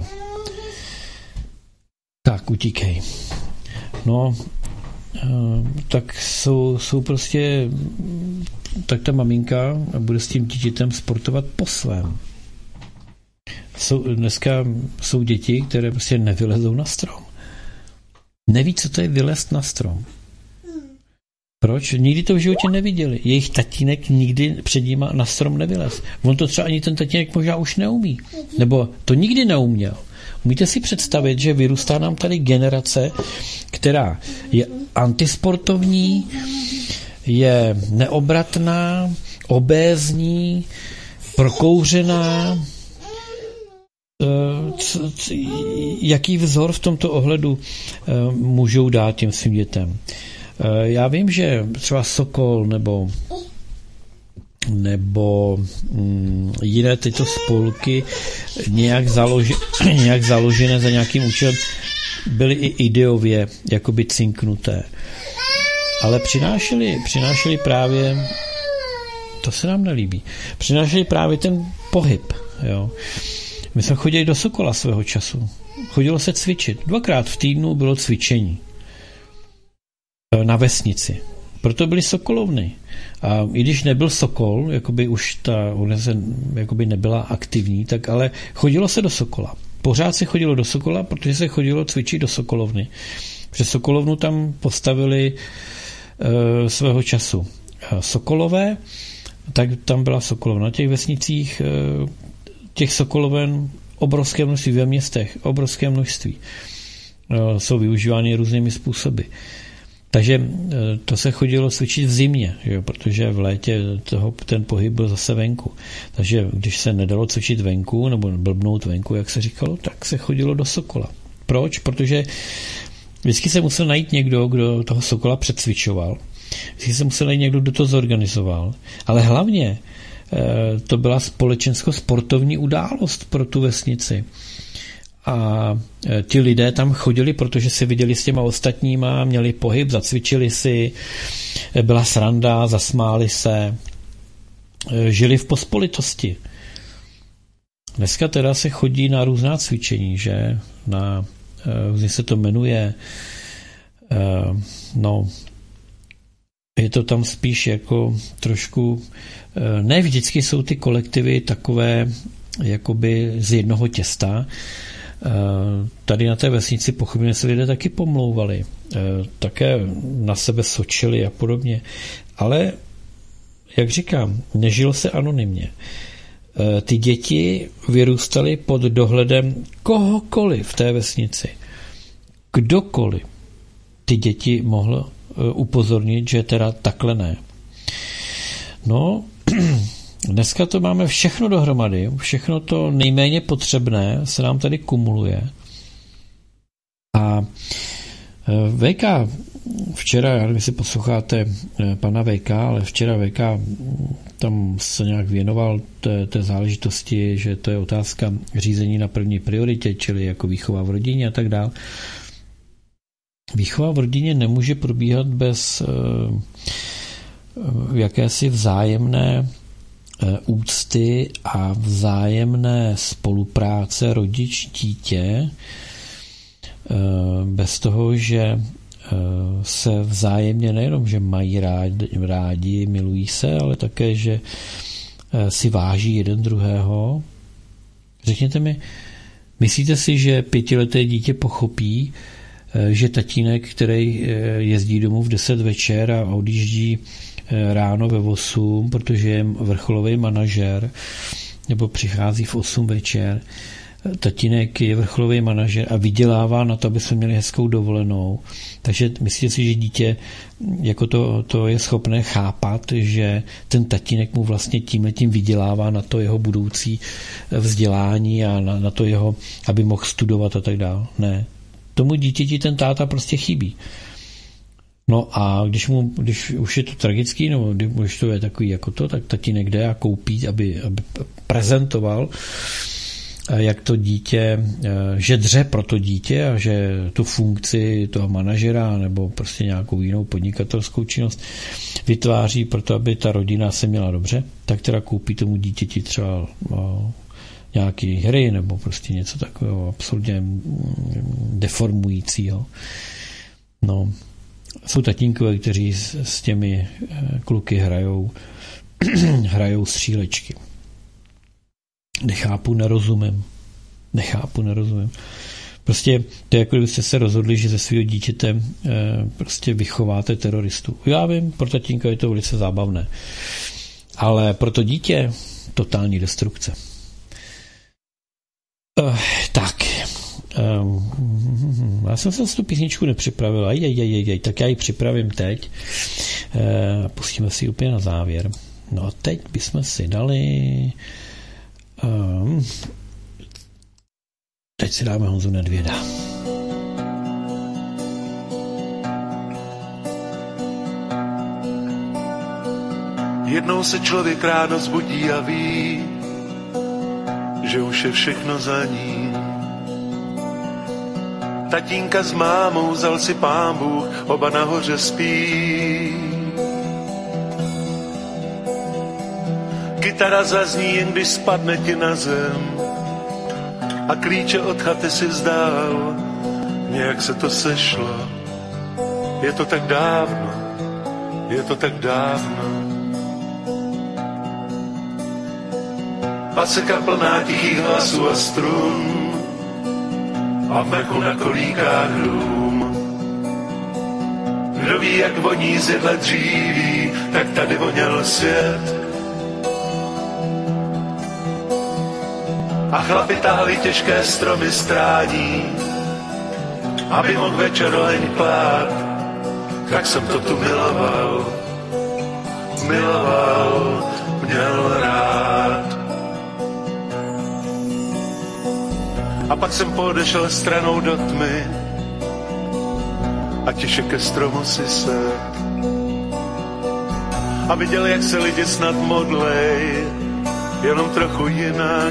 Speaker 2: Tak, utíkej. No, tak jsou, jsou prostě tak ta maminka bude s tím dítětem sportovat po svém. Jsou, dneska jsou děti, které prostě nevylezou na strom. Neví, co to je vylézt na strom. Proč? Nikdy to v životě neviděli. Jejich tatínek nikdy před nima na strom nevylez. On to třeba ani ten tatínek možná už neumí. Nebo to nikdy neuměl. Umíte si představit, že vyrůstá nám tady generace, která je antisportovní, je neobratná, obézní, prokouřená. C- c- jaký vzor v tomto ohledu můžou dát těm svým dětem? Já vím, že třeba Sokol nebo nebo mm, jiné tyto spolky nějak, založi, nějak založené za nějakým účelem byly i ideově jakoby cinknuté. Ale přinášeli, přinášeli právě, to se nám nelíbí, přinášeli právě ten pohyb. Jo. My jsme chodili do Sokola svého času. Chodilo se cvičit. Dvakrát v týdnu bylo cvičení. Na vesnici. Proto byly sokolovny. A i když nebyl Sokol, jakoby už ta organizace jakoby nebyla aktivní, tak ale chodilo se do Sokola. Pořád se chodilo do Sokola, protože se chodilo cvičit do Sokolovny. Přes Sokolovnu tam postavili e, svého času Sokolové, tak tam byla Sokolovna. Na těch vesnicích e, těch Sokoloven obrovské množství, ve městech obrovské množství. E, jsou využívány různými způsoby. Takže to se chodilo cvičit v zimě, že? Protože v létě toho, ten pohyb byl zase venku. Takže když se nedalo cvičit venku nebo blbnout venku, jak se říkalo, tak se chodilo do Sokola. Proč? Protože vždycky se musel najít někdo, kdo toho Sokola přecvičoval. Vždycky se musel najít někdo, kdo to zorganizoval. Ale hlavně to byla společensko-sportovní událost pro tu vesnici. A ti lidé tam chodili, protože se viděli s těma ostatníma, měli pohyb, zacvičili si, byla sranda, zasmáli se, žili v pospolitosti. Dneska teda se chodí na různá cvičení, že? Na, různě se to jmenuje, no, je to tam spíš jako trošku, ne vždycky jsou ty kolektivy takové jakoby z jednoho těsta. Tady na té vesnici pochopně se lidé taky pomlouvali, také na sebe sočili a podobně. Ale jak říkám, nežilo se anonymně. Ty děti vyrůstaly pod dohledem kohokoliv v té vesnici. Kdokoliv ty děti mohl upozornit, že teda takhle ne. No, dneska to máme všechno dohromady, všechno to nejméně potřebné se nám tady kumuluje. A V K, včera, já nevím, jestli posloucháte pana V K, ale včera V K tam se nějak věnoval té, té záležitosti, že to je otázka řízení na první prioritě, čili jako výchova v rodině a tak dále. Výchova v rodině nemůže probíhat bez uh, jakési vzájemné uh, úcty a vzájemné spolupráce rodič-dítě, uh, bez toho, že uh, se vzájemně nejenom, že mají rádi, rádi, milují se, ale také, že uh, si váží jeden druhého. Řekněte mi, myslíte si, že pětileté dítě pochopí, že tatínek, který jezdí domů v deset večer a odjíždí ráno ve osm, protože je vrcholový manažer, nebo přichází v osm večer, tatínek je vrcholový manažer a vydělává na to, aby jsme měli hezkou dovolenou. Takže myslíte si, že dítě jako to, to je schopné chápat, že ten tatínek mu vlastně tímhletím vydělává na to jeho budoucí vzdělání a na, na to jeho, aby mohl studovat a tak dále? Ne. Tomu dítěti ten táta prostě chybí. No a když, mu, když už je to tragický, nebo když to je takový jako to, tak tatínek jde a koupí, aby, aby prezentoval, jak to dítě, že dře pro to dítě a že tu funkci toho manažera nebo prostě nějakou jinou podnikatelskou činnost vytváří proto, aby ta rodina se měla dobře, tak teda koupí tomu dítěti třeba nějaký hry nebo prostě něco takového absolutně deformujícího. No, jsou tatínkové, kteří s, s těmi kluky hrajou hrajou střílečky. Nechápu, nerozumím. Nechápu, nerozumím. Prostě to je jako kdybyste se rozhodli, že ze svého dítěte eh, prostě vychováte teroristu. Já vím, pro tatínka je to velice zábavné. Ale pro to dítě totální destrukce. Uh, tak. Um, já jsem se tu písničku nepřipravil. Aj, aj, aj, aj, tak já ji připravím teď. Uh, pustíme si ji úplně na závěr. No a teď bychom si dali... Um, teď si dáme Honzu Nedvěda.
Speaker 4: Jednou se člověk ráno zbudí a ví, že už je všechno za ním. Tatínka s mámou vzal si Pán Bůh, oba nahoře spí. Kytara zazní, jen když spadne ti na zem a klíče od chaty si vzdál. Nějak se to sešlo, je to tak dávno, je to tak dávno. Paseka plná tichých hlasů a strun a v mrku na kolíkách dům. Kdo ví, jak voní z jedle dříví, tak tady voněl svět. A chlapi táhli těžké stromy strání, aby mohl večer leň plát. Tak jsem to tu miloval, miloval, měl rád. A pak jsem podešel stranou do tmy a tiše ke stromu si sedl. A viděl, jak se lidi snad modlej, jenom trochu jinak.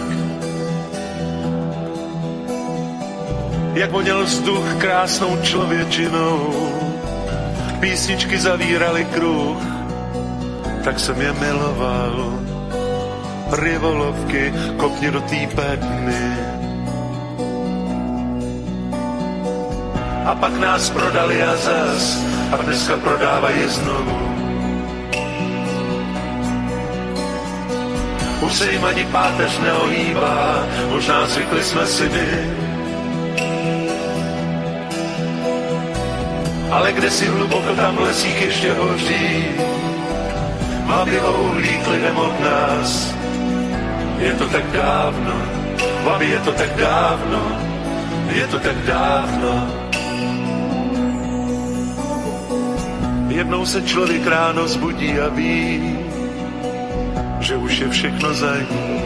Speaker 4: Jak voněl vzduch krásnou člověčinou, písničky zavíraly kruh, tak jsem je miloval. Rivolovky, kopni do té bedny. A pak nás prodali a zas, a dneska prodávají znovu. Už se jim ani páteř neohýbá, možná zvykli jsme si my. Ale kde si hluboko tam v lesích ještě hoří, Babi oulík lidem od nás. Je to tak dávno, babi, je to tak dávno, je to tak dávno. Jednou se člověk ráno zbudí a ví, že už je všechno za ním.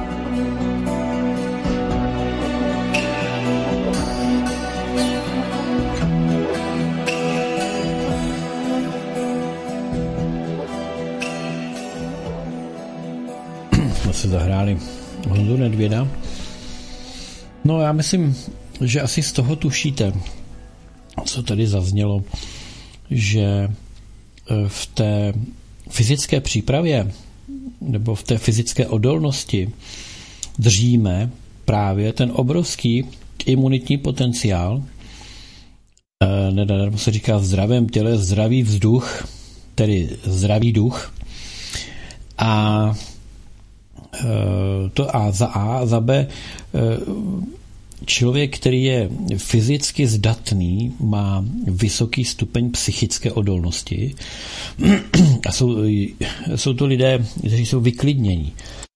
Speaker 2: Se zahráli Honzu Nedvěda. No já myslím, že asi z toho tušíte, co tady zaznělo, že v té fyzické přípravě nebo v té fyzické odolnosti držíme právě ten obrovský imunitní potenciál. Nedarmo se říká v zdravém těle zdravý vzduch, tedy zdravý duch. A to A za A, za B, člověk, který je fyzicky zdatný, má vysoký stupeň psychické odolnosti a jsou, jsou to lidé, kteří jsou vyklidnění,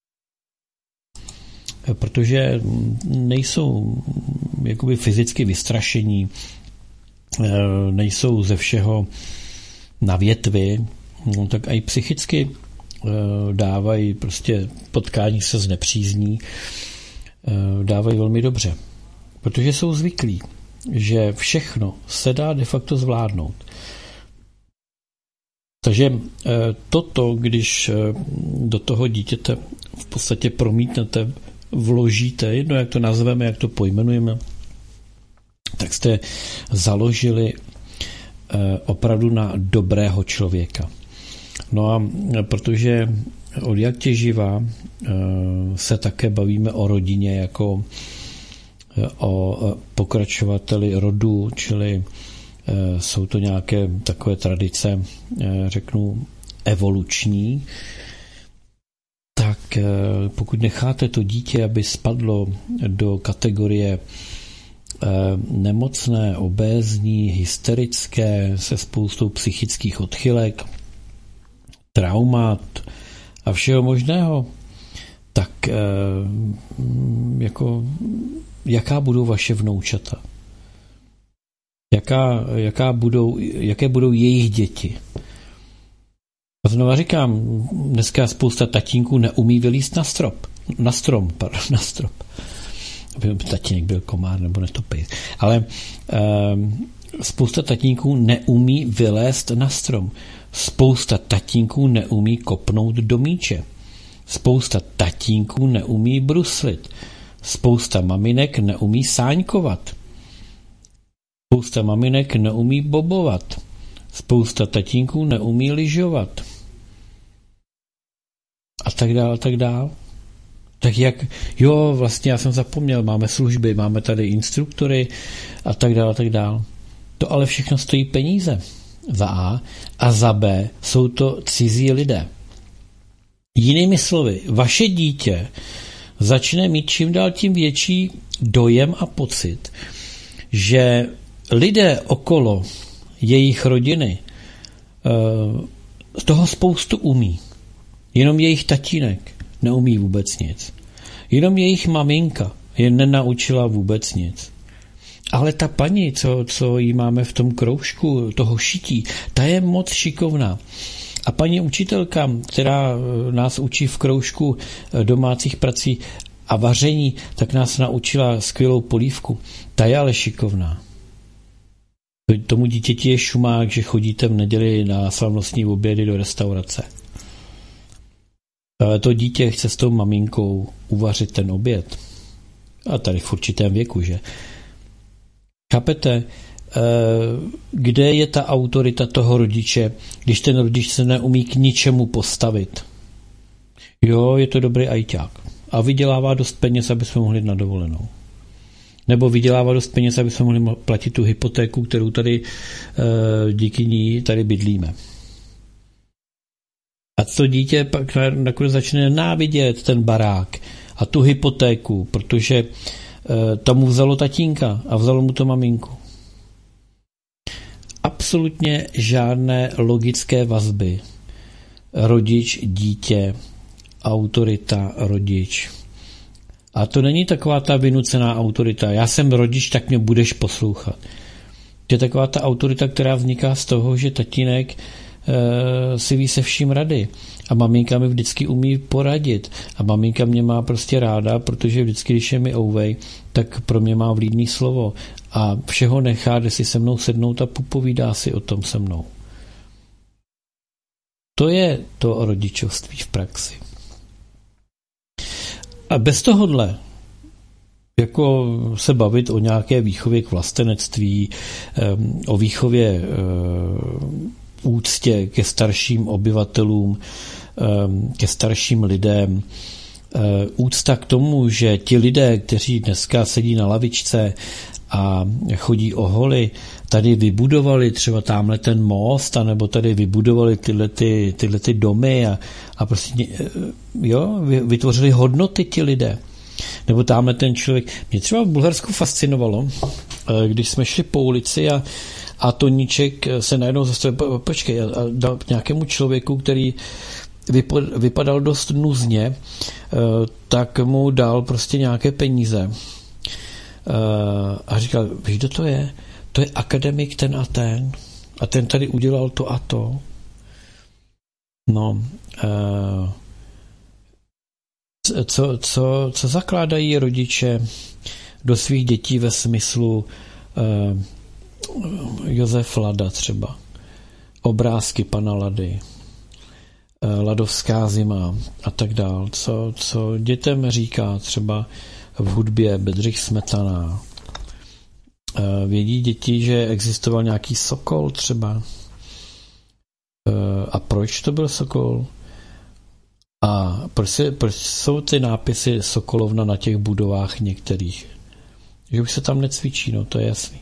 Speaker 2: protože nejsou jakoby fyzicky vystrašení, nejsou ze všeho na větvi, no, tak i psychicky dávají prostě potkání se s nepřízní, dávají velmi dobře. Protože jsou zvyklí, že všechno se dá de facto zvládnout. Takže toto, když do toho dítěte v podstatě promítnete, vložíte, jedno jak to nazveme, jak to pojmenujeme, tak jste založili opravdu na dobrého člověka. No a protože od jak tě živa se také bavíme o rodině jako o pokračovateli rodu, čili jsou to nějaké takové tradice, řeknu, evoluční, tak pokud necháte to dítě, aby spadlo do kategorie nemocné, obézní, hysterické, se spoustou psychických odchylek, traumat a všeho možného, tak jako jaká budou vaše vnoučata? Jaká, jaká budou, jaké budou jejich děti? A znova říkám, dneska spousta tatínků neumí vylízt na strop. Na strom, pardon, na strop. Tatínek byl komár nebo netopej. Ale um, spousta tatínků neumí vylézt na strom. Spousta tatínků neumí kopnout do míče. Spousta tatínků neumí bruslit. Spousta maminek neumí sáňkovat. Spousta maminek neumí bobovat. Spousta tatínků neumí lyžovat. A tak dál, a tak dál. Tak jak, jo, vlastně já jsem zapomněl, máme služby, máme tady instruktory a tak dál, a tak dál. To ale všechno stojí peníze. Za A. A za B jsou to cizí lidé. Jinými slovy, vaše dítě začne mít čím dál tím větší dojem a pocit, že lidé okolo jejich rodiny z toho spoustu umí. Jenom jejich tatínek neumí vůbec nic. Jenom jejich maminka je nenaučila vůbec nic. Ale ta paní, co, co jí máme v tom kroužku toho šití, ta je moc šikovná. A paní učitelka, která nás učí v kroužku domácích prací a vaření, tak nás naučila skvělou polívku. Ta je ale šikovná. Tomu dítěti je šumák, že chodíte v neděli na slavnostní obědy do restaurace. Ale to dítě chce s tou maminkou uvařit ten oběd. A tady v určitém věku, že? Chápete, kde je ta autorita toho rodiče, když ten rodič se neumí k ničemu postavit? Jo, je to dobrý ajťák. A vydělává dost peněz, aby jsme mohli jít na dovolenou. Nebo vydělává dost peněz, aby jsme mohli platit tu hypotéku, kterou tady díky ní tady bydlíme. A to dítě pak nakonec začne nenávidět ten barák a tu hypotéku, protože tomu vzalo tatínka a vzalo mu to maminku. Absolutně žádné logické vazby rodič, dítě, autorita, rodič. A to není taková ta vynucená autorita. Já jsem rodič, tak mě budeš poslouchat. To je taková ta autorita, která vzniká z toho, že tatínek e, si ví se vším rady. A maminka mi vždycky umí poradit. A maminka mě má prostě ráda, protože vždycky, když je mi ouvej, tak pro mě má vlídný slovo. A všeho nechá, jde si se mnou sednout a popovídá si o tom se mnou. To je to rodičovství v praxi. A bez tohohle jako se bavit o nějaké výchově k vlastenectví, o výchově úctě ke starším obyvatelům, ke starším lidem, úcta k tomu, že ti lidé, kteří dneska sedí na lavičce a chodí o holy, tady vybudovali třeba tamhle ten most, anebo tady vybudovali tyhle, ty, tyhle ty domy a, a prostě jo, vytvořili hodnoty ti lidé. Nebo tamhle ten člověk. Mě třeba v Bulharsku fascinovalo, když jsme šli po ulici a, a Toníček se najednou zastavil, počkej, a dal nějakému člověku, který vypadal dost nuzně, tak mu dal prostě nějaké peníze. A říkal, víš, kdo to je? To je akademik ten a ten. A ten tady udělal to a to. No, co, co, co zakládají rodiče do svých dětí ve smyslu Josef Lada třeba. Obrázky pana Lady. Ladovská zima a tak dál. Co, co dětem říká třeba v hudbě Bedřich Smetana. Vědí děti, že existoval nějaký Sokol třeba. A proč to byl Sokol? A proč, se, proč jsou ty nápisy Sokolovna na těch budovách některých? Že už se tam necvičí, no to je jasný.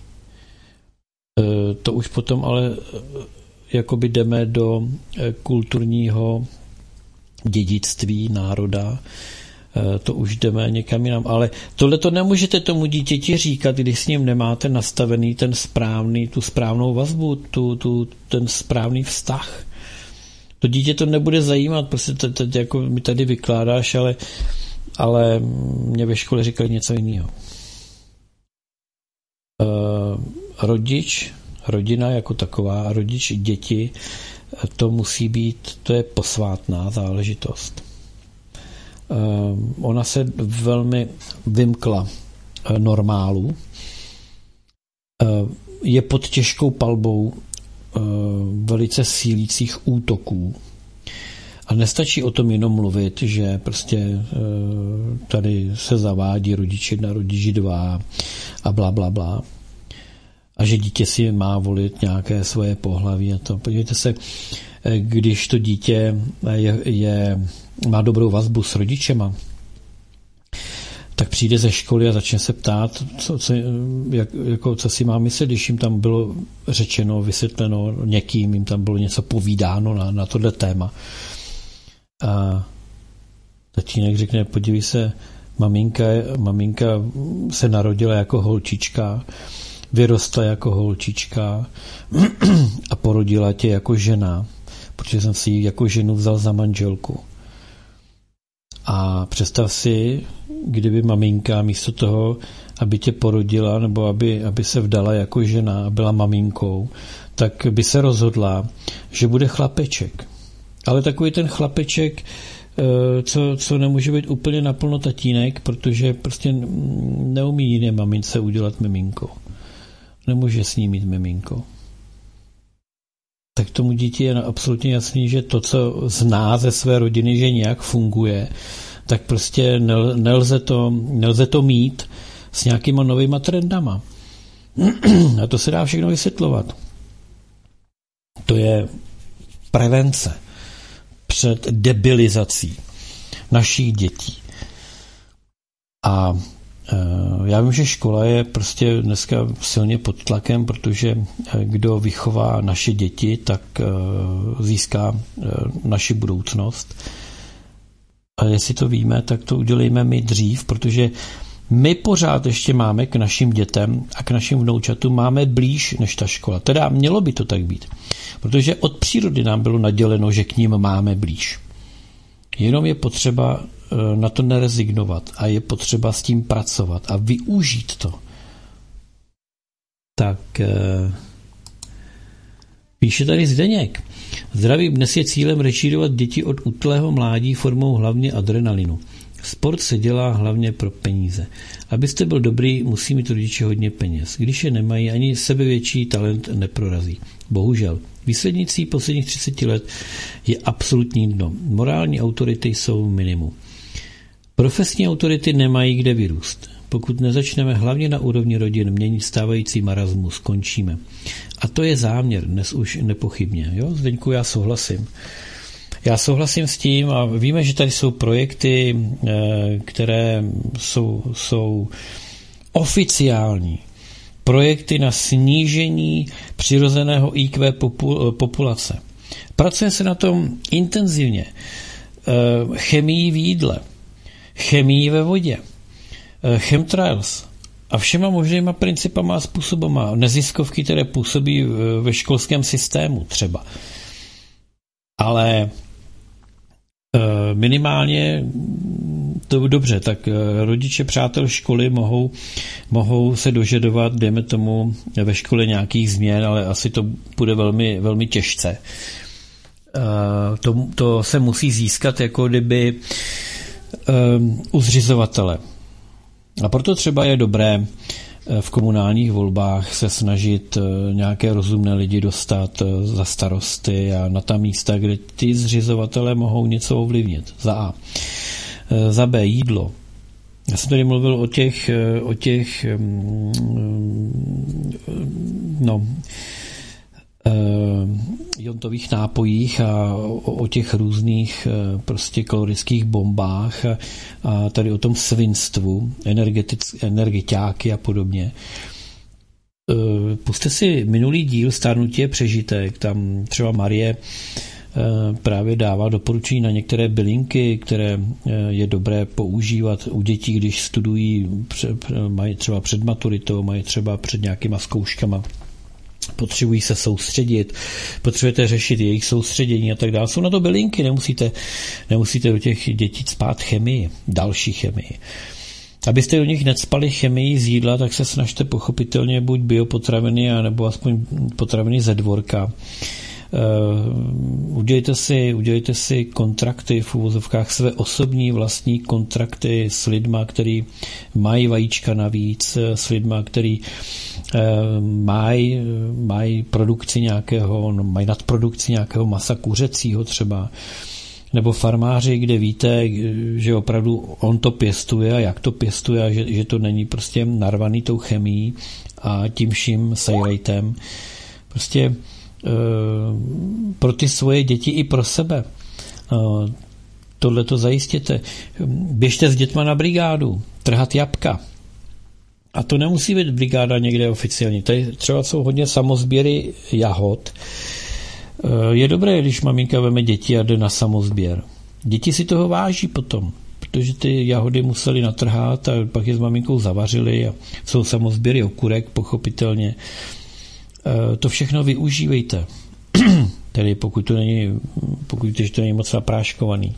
Speaker 2: To už potom ale jakoby jdeme do kulturního dědictví národa, to už jdeme někam jinam, ale tohle to nemůžete tomu dítěti říkat, když s ním nemáte nastavený ten správný, tu správnou vazbu, tu, tu, ten správný vztah. To dítě to nebude zajímat, prostě to, to, jako mi tady vykládáš, ale, ale mě ve škole říkali něco jiného. Uh, rodič, rodina jako taková, rodič, děti, to musí být, to je posvátná záležitost. Uh, ona se velmi vymkla uh, normálu. Uh, je pod těžkou palbou uh, velice sílících útoků. A nestačí o tom jenom mluvit, že prostě uh, tady se zavádí rodič jedna, rodič dva a bla, bla, bla. A že dítě si má volit nějaké svoje pohlaví a to. Podívejte se, když to dítě je, je, má dobrou vazbu s rodičema, tak přijde ze školy a začne se ptát, co, co, jak, jako, co si má myslet, když jim tam bylo řečeno, vysvětleno někým, jim tam bylo něco povídáno na, na tohle téma. A tatínek řekne, podívej se, maminka, maminka se narodila jako holčička, vyrostla jako holčička a porodila tě jako žena, protože jsem si ji jako ženu vzal za manželku. A představ si, kdyby maminka místo toho, aby tě porodila nebo aby, aby se vdala jako žena a byla maminkou, tak by se rozhodla, že bude chlapeček. Ale takový ten chlapeček, co, co nemůže být úplně naplno tatínek, protože prostě neumí jiné mamince udělat miminko. Nemůže s ní mít miminko. Tak tomu dítě je absolutně jasný, že to, co zná ze své rodiny, že nějak funguje, tak prostě nelze to, nelze to mít s nějakýma novýma trendama. A to se dá všechno vysvětlovat. To je prevence před debilizací našich dětí. A já vím, že škola je prostě dneska silně pod tlakem, protože kdo vychová naše děti, tak získá naši budoucnost. A jestli to víme, tak to udělejme my dřív, protože my pořád ještě máme k našim dětem a k našim vnoučatům máme blíž než ta škola. Teda mělo by to tak být, protože od přírody nám bylo naděleno, že k ním máme blíž. Jenom je potřeba na to nerezignovat a je potřeba s tím pracovat a využít to. Tak píše tady Zdeněk. Zdravím, dnes je cílem rešírovat děti od útlého mládí formou hlavně adrenalinu. Sport se dělá hlavně pro peníze. Abyste byl dobrý, musí mít rodiče hodně peněz. Když je nemají, ani sebevětší talent neprorazí. Bohužel. Výslednicí posledních třicet let je absolutní dno. Morální autority jsou minimum. Profesní autority nemají kde vyrůst. Pokud nezačneme hlavně na úrovni rodin měnit stávající marasmus, skončíme. A to je záměr, dnes už nepochybně. Jo, Zdeňku, já souhlasím. Já souhlasím s tím a víme, že tady jsou projekty, které jsou, jsou oficiální. Projekty na snížení přirozeného í kvé populace. Pracuje se na tom intenzivně. Chemii v jídle, chemii ve vodě, chemtrails a všema možnýma principama a způsobama. Neziskovky, které působí ve školském systému třeba. Ale minimálně to dobře, tak rodiče, přátel školy mohou, mohou se dožadovat, dejme tomu, ve škole nějakých změn, ale asi to bude velmi, velmi těžce. To, to se musí získat jako kdyby u zřizovatele. A proto třeba je dobré v komunálních volbách se snažit nějaké rozumné lidi dostat za starosty a na ta místa, kde ty zřizovatelé mohou něco ovlivnit. Za A. Za B. Jídlo. Já jsem tady mluvil o těch, o těch no, jontových nápojích a o, o těch různých prostě kalorických bombách a, a tady o tom svinstvu, energetiáky a podobně. Pusťte si minulý díl Stárnutí je přežitek, tam třeba Marie právě dává doporučení na některé bylinky, které je dobré používat u dětí, když studují, mají třeba před maturitou, mají třeba před nějakýma zkouškama, potřebují se soustředit, potřebujete řešit jejich soustředění a tak dále. Jsou na to bylinky, nemusíte, nemusíte do těch dětí cpát chemii, další chemii. Abyste do nich necpali chemii z jídla, tak se snažte pochopitelně buď biopotraviny, nebo aspoň potraviny ze dvorka. Uh, udělejte si, udělejte si kontrakty v uvozovkách, své osobní vlastní kontrakty s lidma, který mají vajíčka navíc, s lidma, který uh, mají, mají produkci nějakého, no, mají nadprodukci nějakého masa kuřecího třeba, nebo farmáři, kde víte, že opravdu on to pěstuje a jak to pěstuje a že, že to není prostě narvaný tou chemií a tím vším sejrejtem. Prostě pro ty svoje děti i pro sebe. Tohle to zajistěte. Běžte s dětma na brigádu, trhat jabka. A to nemusí být brigáda někde oficiálně. Tady třeba jsou hodně samozběry jahod. Je dobré, když maminka veme děti a jde na samozběr. Děti si toho váží potom, protože ty jahody museli natrhat a pak je s maminkou zavařili a jsou samozběry okurek, pochopitelně. To všechno využívejte. Tedy pokud to není, pokud to není moc napráškovaný.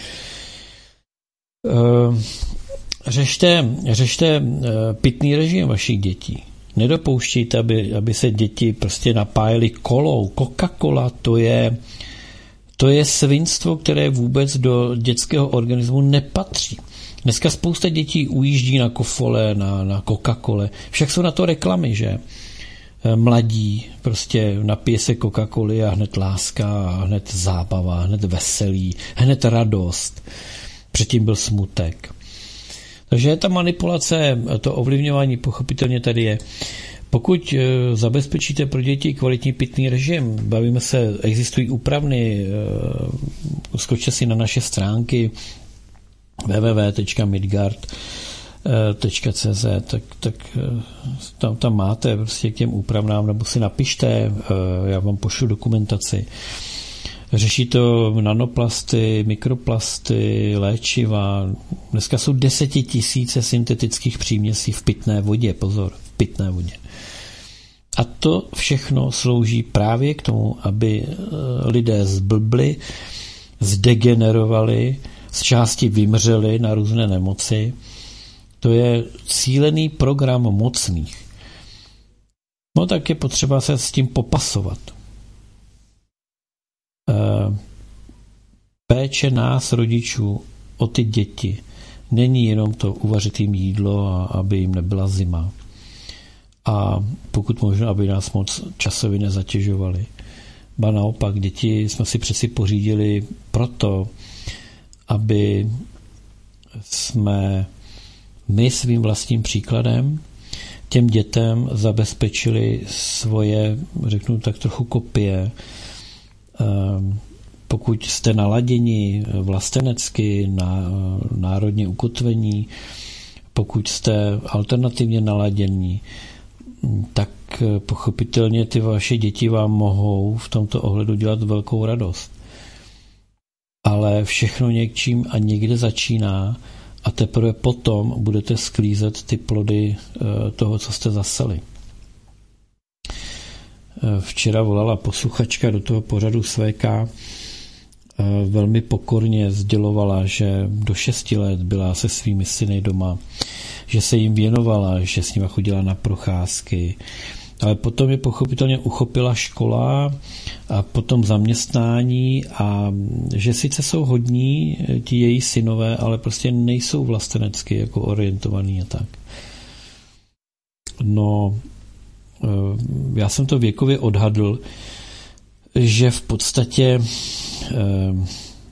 Speaker 2: Řešte, řešte pitný režim vašich dětí. Nedopouštějte, aby, aby se děti prostě napájely kolou. Coca-Cola, to je, to je svinstvo, které vůbec do dětského organismu nepatří. Dneska spousta dětí ujíždí na kofole, na, na Coca-Cole. Však jsou na to reklamy, že? Mladí, prostě napije se Coca-Coly a hned láska, a hned zábava, hned veselí, hned radost. Předtím byl smutek. Takže ta manipulace, to ovlivňování pochopitelně tady je. Pokud zabezpečíte pro děti kvalitní pitný režim, bavíme se, existují úpravny, skočte si na naše stránky w w w tečka midgard tečka c z, tak, tak tam, tam máte prostě k těm úpravnám, nebo si napište, já vám pošlu dokumentaci. Řeší to nanoplasty, mikroplasty, léčiva. Dneska jsou desetitisíce syntetických příměsí v pitné vodě. Pozor, v pitné vodě. A to všechno slouží právě k tomu, aby lidé zblbli, zdegenerovali, z části vymřeli na různé nemoci. To je cílený program mocných. No tak je potřeba se s tím popasovat. Péče nás, rodičů, o ty děti není jenom to uvařit jim jídlo a aby jim nebyla zima. A pokud možno, aby nás moc časově nezatěžovali. Ba naopak, děti jsme si přeci pořídili proto, aby jsme my svým vlastním příkladem těm dětem zabezpečili svoje, řeknu tak trochu kopie. Pokud jste naladěni vlastenecky, na národně ukotvení, pokud jste alternativně naladění, tak pochopitelně ty vaše děti vám mohou v tomto ohledu dělat velkou radost. Ale všechno něčím a někde začíná a teprve potom budete sklízet ty plody toho, co jste zaseli. Včera volala posluchačka do toho pořadu S V K, velmi pokorně sdělovala, že do šesti let byla se svými syny doma, že se jim věnovala, že s nimi chodila na procházky, ale potom je pochopitelně uchopila škola a potom zaměstnání a že sice jsou hodní ti její synové, ale prostě nejsou vlastenecky jako orientovaný a tak. No, já jsem to věkově odhadl, že v podstatě eh,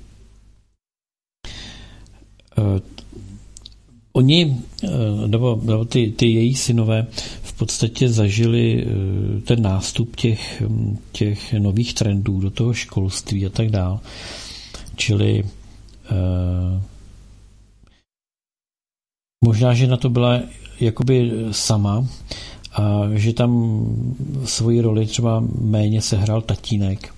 Speaker 2: eh, oni, eh, nebo, nebo ty, ty její synové v podstatě zažili eh, ten nástup těch, těch nových trendů do toho školství a tak dál. Čili eh, možná, že na to byla jakoby sama, a že tam svoji roli třeba méně sehrál tatínek.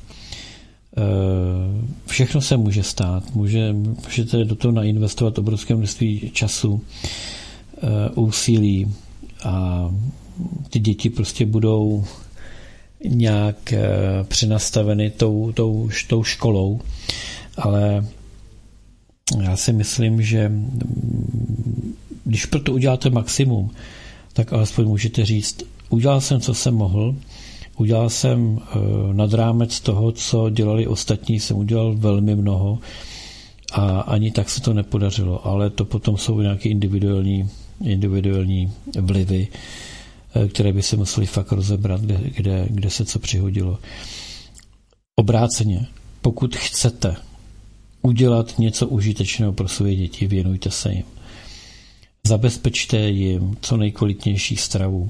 Speaker 2: Všechno se může stát. Může, můžete do toho nainvestovat obrovské množství času, úsilí a ty děti prostě budou nějak přenastaveny tou, tou, tou školou. Ale já si myslím, že když pro to uděláte maximum, tak alespoň můžete říct, udělal jsem, co jsem mohl, udělal jsem nad rámec toho, co dělali ostatní, jsem udělal velmi mnoho a ani tak se to nepodařilo, ale to potom jsou nějaké individuální, individuální vlivy, které by se museli fakt rozebrat, kde, kde, kde se co přihodilo. Obráceně, pokud chcete udělat něco užitečného pro své děti, věnujte se jim. Zabezpečte jim co nejkvalitnější stravu.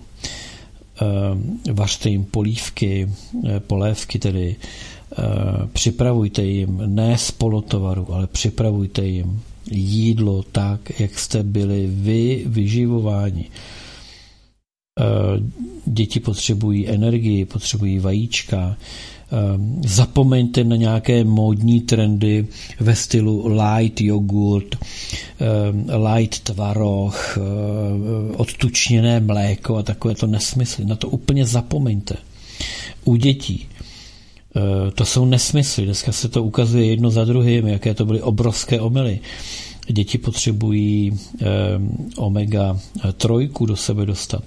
Speaker 2: Vařte jim polívky, polévky tedy. Připravujte jim ne z polotovaru, ale připravujte jim jídlo tak, jak jste byli vy vyživováni. Děti potřebují energii, potřebují vajíčka. Zapomeňte na nějaké módní trendy ve stylu light jogurt, light tvaroh, odtučněné mléko a takovéto nesmysly. Na to úplně zapomeňte. U dětí to jsou nesmysly. Dneska se to ukazuje jedno za druhým, jaké to byly obrovské omyly. Děti potřebují omega tři do sebe dostat.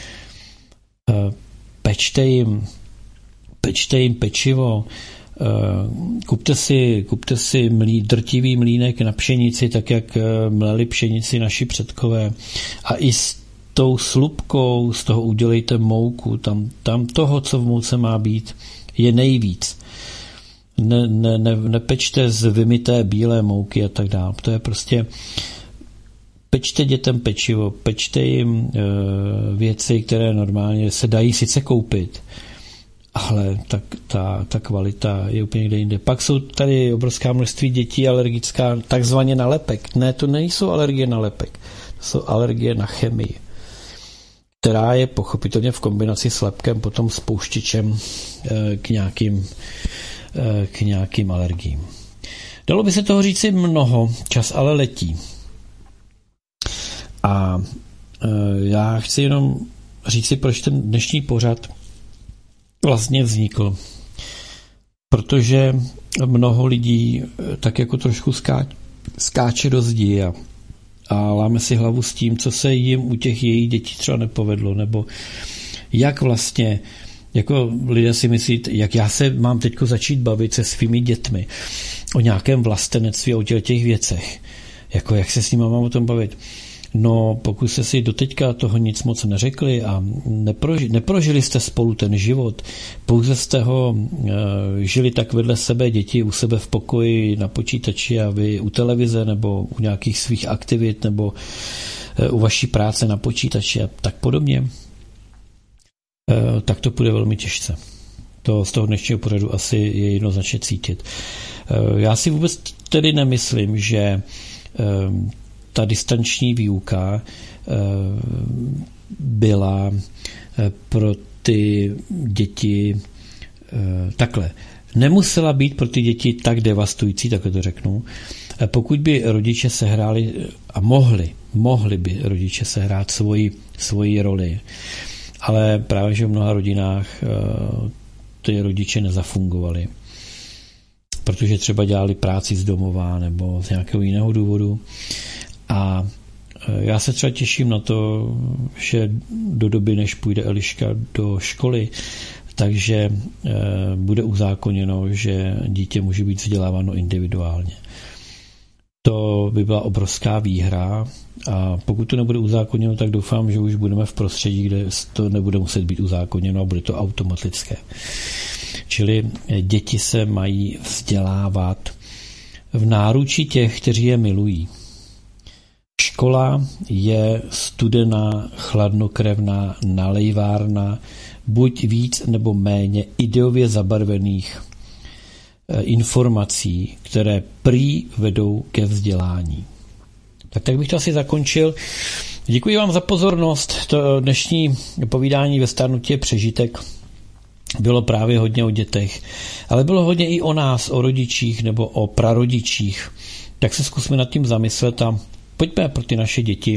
Speaker 2: Pečte jim Pečte jim pečivo, kupte si, kupte si mlí, drtivý mlýnek na pšenici, tak jak mleli pšenici naši předkové. A i s tou slupkou z toho udělejte mouku. Tam, tam toho, co v mouce má být, je nejvíc. Ne, ne, ne, nepečte z vymyté bílé mouky a tak dále. To je prostě... Pečte dětem pečivo, pečte jim e, věci, které normálně se dají sice koupit, ale tak ta, ta kvalita je úplně někde jinde. Pak jsou tady obrovská množství dětí alergická takzvaně na lepek. Ne, to nejsou alergie na lepek. To jsou alergie na chemii, která je pochopitelně v kombinaci s lepkem potom spouštěčem k nějakým k nějakým alergiím. Dalo by se toho říci mnoho, čas ale letí. A já chci jenom říci, proč ten dnešní pořad vlastně vznikl. Protože mnoho lidí tak jako trošku ská, skáče do zdi a, a láme si hlavu s tím, co se jim u těch jejich dětí třeba nepovedlo, nebo jak vlastně, jako lidé si myslí, jak já se mám teďko začít bavit se svými dětmi o nějakém vlastenectví, o těch věcech. Jako jak se s nimi mám o tom bavit? No, pokud jste si doteďka toho nic moc neřekli a neproži, neprožili jste spolu ten život, pouze jste ho e, žili tak vedle sebe, děti u sebe v pokoji na počítači a vy u televize nebo u nějakých svých aktivit nebo e, u vaší práce na počítači a tak podobně, e, tak to půjde velmi těžce. To z toho dnešního pořadu asi je jednoznačně cítit. E, já si vůbec tedy nemyslím, že e, ta distanční výuka byla pro ty děti takhle. Nemusela být pro ty děti tak devastující, takhle to řeknu. Pokud by rodiče sehráli a mohli, mohli by rodiče sehrát svoji, svoji roli, ale právě, že v mnoha rodinách ty rodiče nezafungovali, protože třeba dělali práci z domova nebo z nějakého jiného důvodu. A já se třeba těším na to, že do doby, než půjde Eliška do školy, takže bude uzákoněno, že dítě může být vzděláváno individuálně. To by byla obrovská výhra a pokud to nebude uzákoněno, tak doufám, že už budeme v prostředí, kde to nebude muset být uzákoněno a bude to automatické. Čili děti se mají vzdělávat v náručí těch, kteří je milují. Škola je studená, chladnokrevná nalejvárna buď víc nebo méně ideově zabarvených informací, které prý vedou ke vzdělání. Tak tak bych to asi zakončil. Děkuji vám za pozornost. To dnešní povídání Ve stárnutí je přežitek. Bylo právě hodně o dětech, ale bylo hodně i o nás, o rodičích nebo o prarodičích. Tak se zkusme nad tím zamyslet a pojďme pro ty naše děti.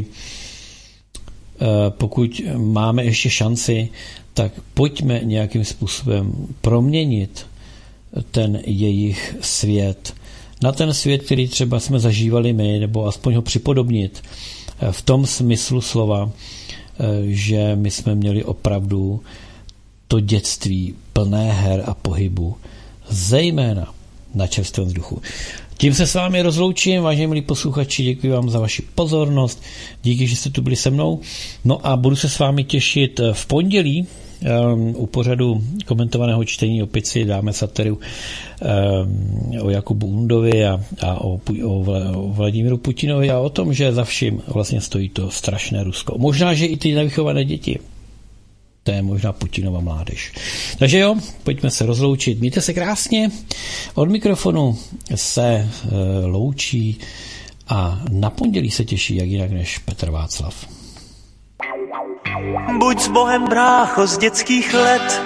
Speaker 2: Pokud máme ještě šanci, tak pojďme nějakým způsobem proměnit ten jejich svět na ten svět, který třeba jsme zažívali my, nebo aspoň ho připodobnit v tom smyslu slova, že my jsme měli opravdu to dětství plné her a pohybu, zejména na čerstvém vzduchu. Tím se s vámi rozloučím, vážení milí posluchači, děkuji vám za vaši pozornost, díky, že jste tu byli se mnou. No a budu se s vámi těšit v pondělí um, u pořadu komentovaného čtení. Opět si dáme satiriu um, o Jakubu Undovi a, a o, o, o Vladimíru Putinovi a o tom, že za vším vlastně stojí to strašné Rusko. Možná, že i ty nevychované děti. To je možná Putinova mládež. Takže jo, pojďme se rozloučit. Mějte se krásně. Od mikrofonu se e, loučí a na pondělí se těší jak jinak než Petr Václav.
Speaker 5: Buď s Bohem, brácho, z dětských let.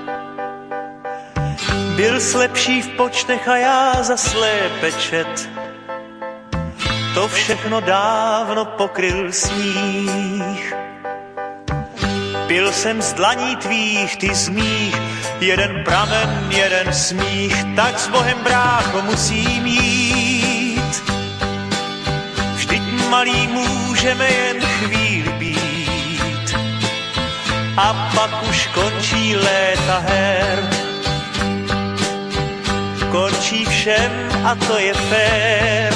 Speaker 5: Byl jsi lepší v počtech a já za slépe čet. To všechno dávno pokryl sníh. Pil jsem z dlaní tvých, ty z mých, jeden pramen, jeden smích, tak s Bohem, brácho, musím jít. Vždyť malý můžeme jen chvíli být a pak už končí léta her. Končí všem a to je fér.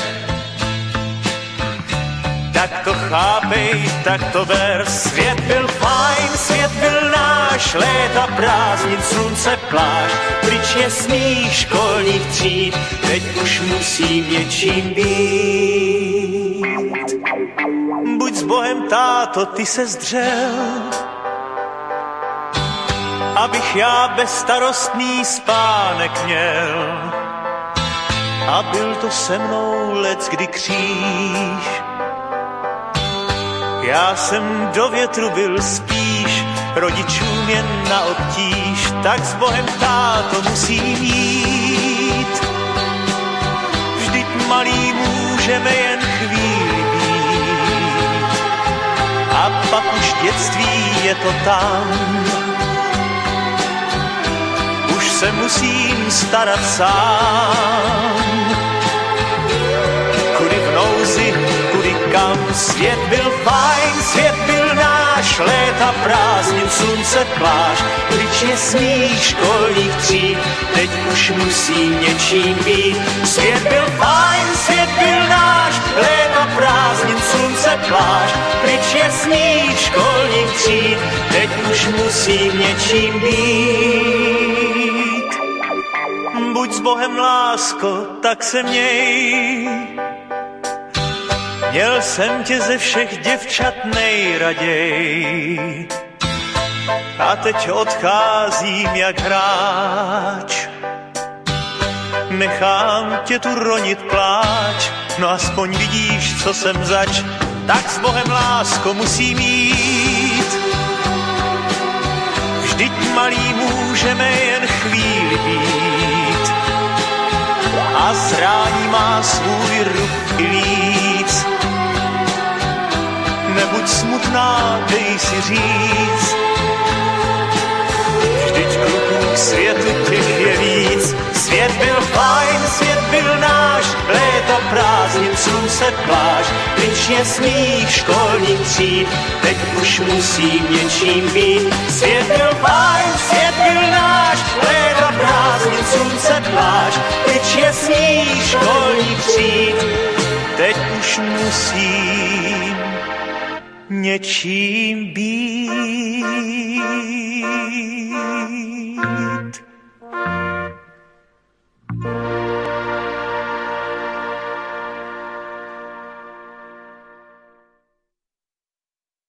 Speaker 5: Tak to chápej, tak to ber. Svět byl fajn, svět byl náš, léta prázdnin, slunce, pláž, pryč je smích školních tříd, teď už musím něčím být. Buď s Bohem, táto, ty se zdřel, abych já bezstarostný spánek měl. A byl to se mnou leckdy kříž. Já jsem do větru byl spíš rodičům jen na obtíž, tak s Bohem táto musím jít. Vždyť malý můžeme jen chvíli být a pak už dětství je to tam. Už se musím starat sám. Kudy v nouzi, kudy kam, svět byl fajn, svět byl náš, léta prázdnin, slunce, pláž, pryč je sníh školních tříd, teď už musím něčím být. Svět byl fajn, svět byl náš, léta prázdnin, slunce, pláž, pryč je sníh školních tříd, teď už musím něčím být. Buď s Bohem, lásko, tak se měj. Měl jsem tě ze všech děvčat nejraději a teď odcházím jak hráč. Nechám tě tu ronit pláč, no aspoň vidíš, co jsem zač, tak s Bohem, lásko, musím jít. Vždyť malý můžeme jen chvíli být a zrání má svůj ruch i líc. Nebuď smutná, dej si říct, vždyť kluků k světu těch je víc. Svět byl fajn, svět byl náš, léta prázdnin, slunce, pláž, pryč je sníh školních tříd, teď už musím něčím být. Svět byl fajn, svět byl náš, léta prázdnin, slunce, pláž, pryč je sníh školních tříd, teď už musím něčím být.